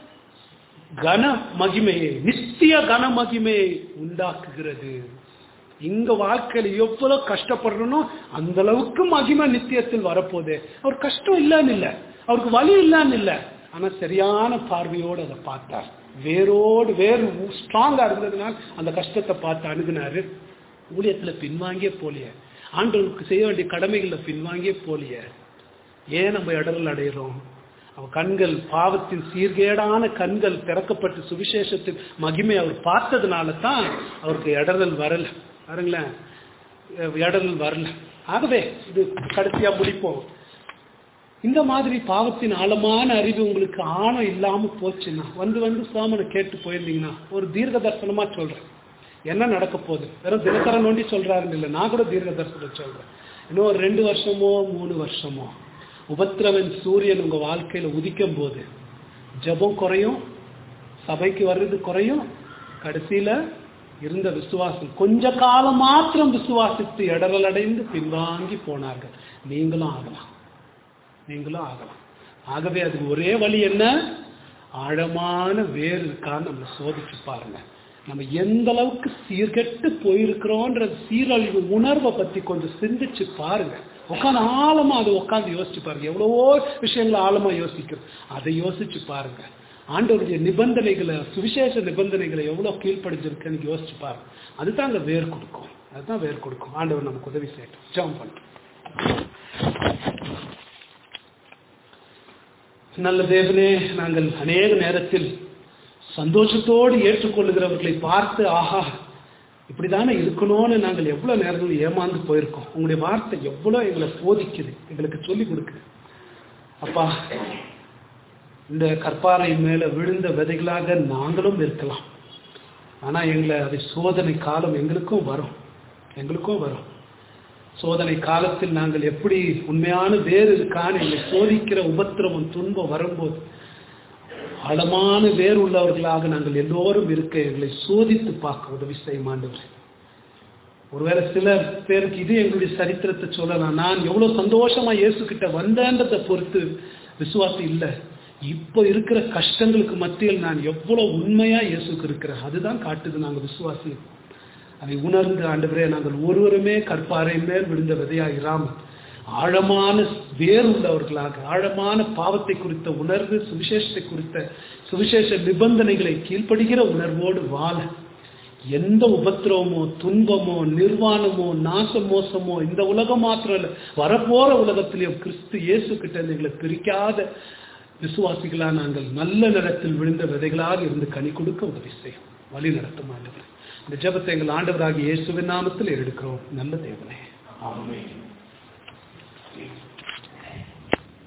கன மகிமையை, நித்திய கன மகிமையை உண்டாக்குகிறது. இங்க வாழ்க்கையில எவ்வளவு கஷ்டப்படுறோம் அந்த அளவுக்கு மகிமை நித்தியத்தில் வரப்போகுது. அவர் கஷ்டம் இல்லன்னு இல்லை, அவருக்கு வலி இல்லன்னு இல்லை, ஆனா சரியான பார்வையோடு அதை பார்த்தார். வேரோடு வேறு ஸ்ட்ராங்கா இருந்ததுனால அந்த கஷ்டத்தை பார்த்து அணுகுனாரு. ஊழியத்துல பின்வாங்கியே போலிய, ஆண்டவருக்கு செய்ய வேண்டிய கடமைகள்ல பின்வாங்கியே போலிய. ஏன் நம்ம இடரல் அடைகிறோம்? அவ கண்கள், பாவத்தின் சீர்கேடான கண்கள் திறக்கப்பட்டு சுவிசேஷத்தின் மகிமை அவர் பார்த்ததுனால தான் அவருக்கு இடரல் வரல. பாருங்களேன், இடரல் வரல. ஆகவே இது கடைசியா முடிப்போம். இந்த மாதிரி பாவத்தின் ஆழமான அறிவு உங்களுக்கு ஆழம் இல்லாம போச்சுன்னா, வந்து வந்து சாமனை கேட்டு போயிருந்தீங்கன்னா, ஒரு தீர்க்க தரிசனமா சொல்றேன் என்ன நடக்க போகுது. வெறும் தினத்தர நோண்டி சொல்றாருன்னு இல்லை, நான் கூட தீர்க்க தரிசனம் சொல்றேன். இன்னும் ஒரு ரெண்டு வருஷமோ மூணு வருஷமோ உபத்திரவன் சூரியன் உங்க வாழ்க்கையில உதிக்கும் போது ஜெபம் குறையும், சபைக்கு வர்றது குறையும். கடைசியில இருந்த விசுவாசம் கொஞ்ச காலம் மாத்திரம் விசுவாசித்து இடரல் அடைந்து பின்வாங்கி போனார்கள். நீங்களும் ஆகலாம், நீங்களும் ஆகலாம். ஆகவே அதுக்கு ஒரே வழி என்ன? ஆழமான வேர் இருக்கான்னு நம்ம சோதிச்சு பாருங்க. நம்ம எந்த அளவுக்கு சீர்கெட்டு போயிருக்கிறோன்ற சீரழிவு உணர்வை பத்தி கொஞ்சம் சிந்திச்சு பாருங்க. உட்காந்து ஆழமா அதை உட்காந்து யோசிச்சு பாருங்க. எவ்வளவோ விஷயங்களை ஆழமா யோசிக்கும், அதை யோசிச்சு பாருங்க. ஆண்டவருடைய நிபந்தனைகளை, சுவிசேஷ நிபந்தனைகளை எவ்வளவு கீழ்ப்படிஞ்சிருக்குன்னு யோசிச்சு பாருங்க. அதுதான் அங்க வேர் கொடுக்கும், அதுதான் வேர் கொடுக்கும். ஆண்டவர் நமக்கு உதவி செய்யட்டும். ஜெபம் பண்ணுறோம். நல்ல தேவனே, நாங்கள் அநேக நேரத்தில் சந்தோஷத்தோடு ஏற்றுக்கொள்ளுகிறவர்களை பார்த்து ஆஹா இப்படிதானே இருக்கணும்னு நாங்கள் எவ்வளவு நேரங்கள் ஏமாந்து போயிருக்கோம். உங்களுடைய வார்த்தை எவ்வளவு எங்களை போதிக்குது, எங்களுக்கு சொல்லிக் கொடுக்குது. அப்பா, இந்த கற்பாறை மேல விழுந்த விதைகளாக நாங்களும் இருக்கலாம். ஆனா எங்களை அதை சோதனை காலம் எங்களுக்கும் வரும் எங்களுக்கும் வரும் சோதனை காலத்தில் நாங்கள் எப்படி உண்மையான வேறு இருக்கான்னு எங்களை சோதிக்கிற உபத்திரவம் துன்பம் வரும்போது ஆழமான வேறு உள்ளவர்களாக நாங்கள் எல்லோரும் இருக்க எங்களை சோதித்து பார்க்க உதவி செய்ய மாட்டோம். ஒருவேளை சில பேருக்கு இது எங்களுடைய சரித்திரத்தை சொல்லலாம். நான் எவ்வளவு சந்தோஷமா இயேசு கிட்ட வந்தேன்றதை பொறுத்து விசுவாசம் இல்லை. இப்போ இருக்கிற கஷ்டங்களுக்கு மத்தியில் நான் எவ்வளவு உண்மையா இயேசுக்கு இருக்கிறேன் அதுதான் காட்டுது நாங்கள் விசுவாசி. அதை உணர்ந்து ஆண்டவரே, நாங்கள் ஒருவருமே கற்பாறை மேல் விழுந்த விதையா இராமல் ஆழமான வேறு உள்ளவர்களாக ஆழமான பாவத்தை குறித்த உணர்வு, சுவிசேஷத்தை குறித்த சுவிசேஷ நிபந்தனைகளை கீழ்ப்படுகிற உணர்வோடு வாழ எந்த உபத்திரவமோ துன்பமோ நிர்வாணமோ நாச மோசமோ இந்த உலகம் மாத்திரம் இல்லை, வரப்போற உலகத்திலேயும் கிறிஸ்து இயேசு கிட்ட எங்களை பிரிக்காத விசுவாசிகளா நாங்கள் நல்ல நிலத்தில் விழுந்த விதைகளாக இருந்து கனி கொடுக்க உதவி செய்யும். வழி நடத்தும் ஆண்டவர். இந்த ஜெபத்தை எங்கள் ஆண்டவராகிய இயேசுவின் நாமத்தில் எடுக்கிறோம். நல்ல தேவனே, ஆமென்.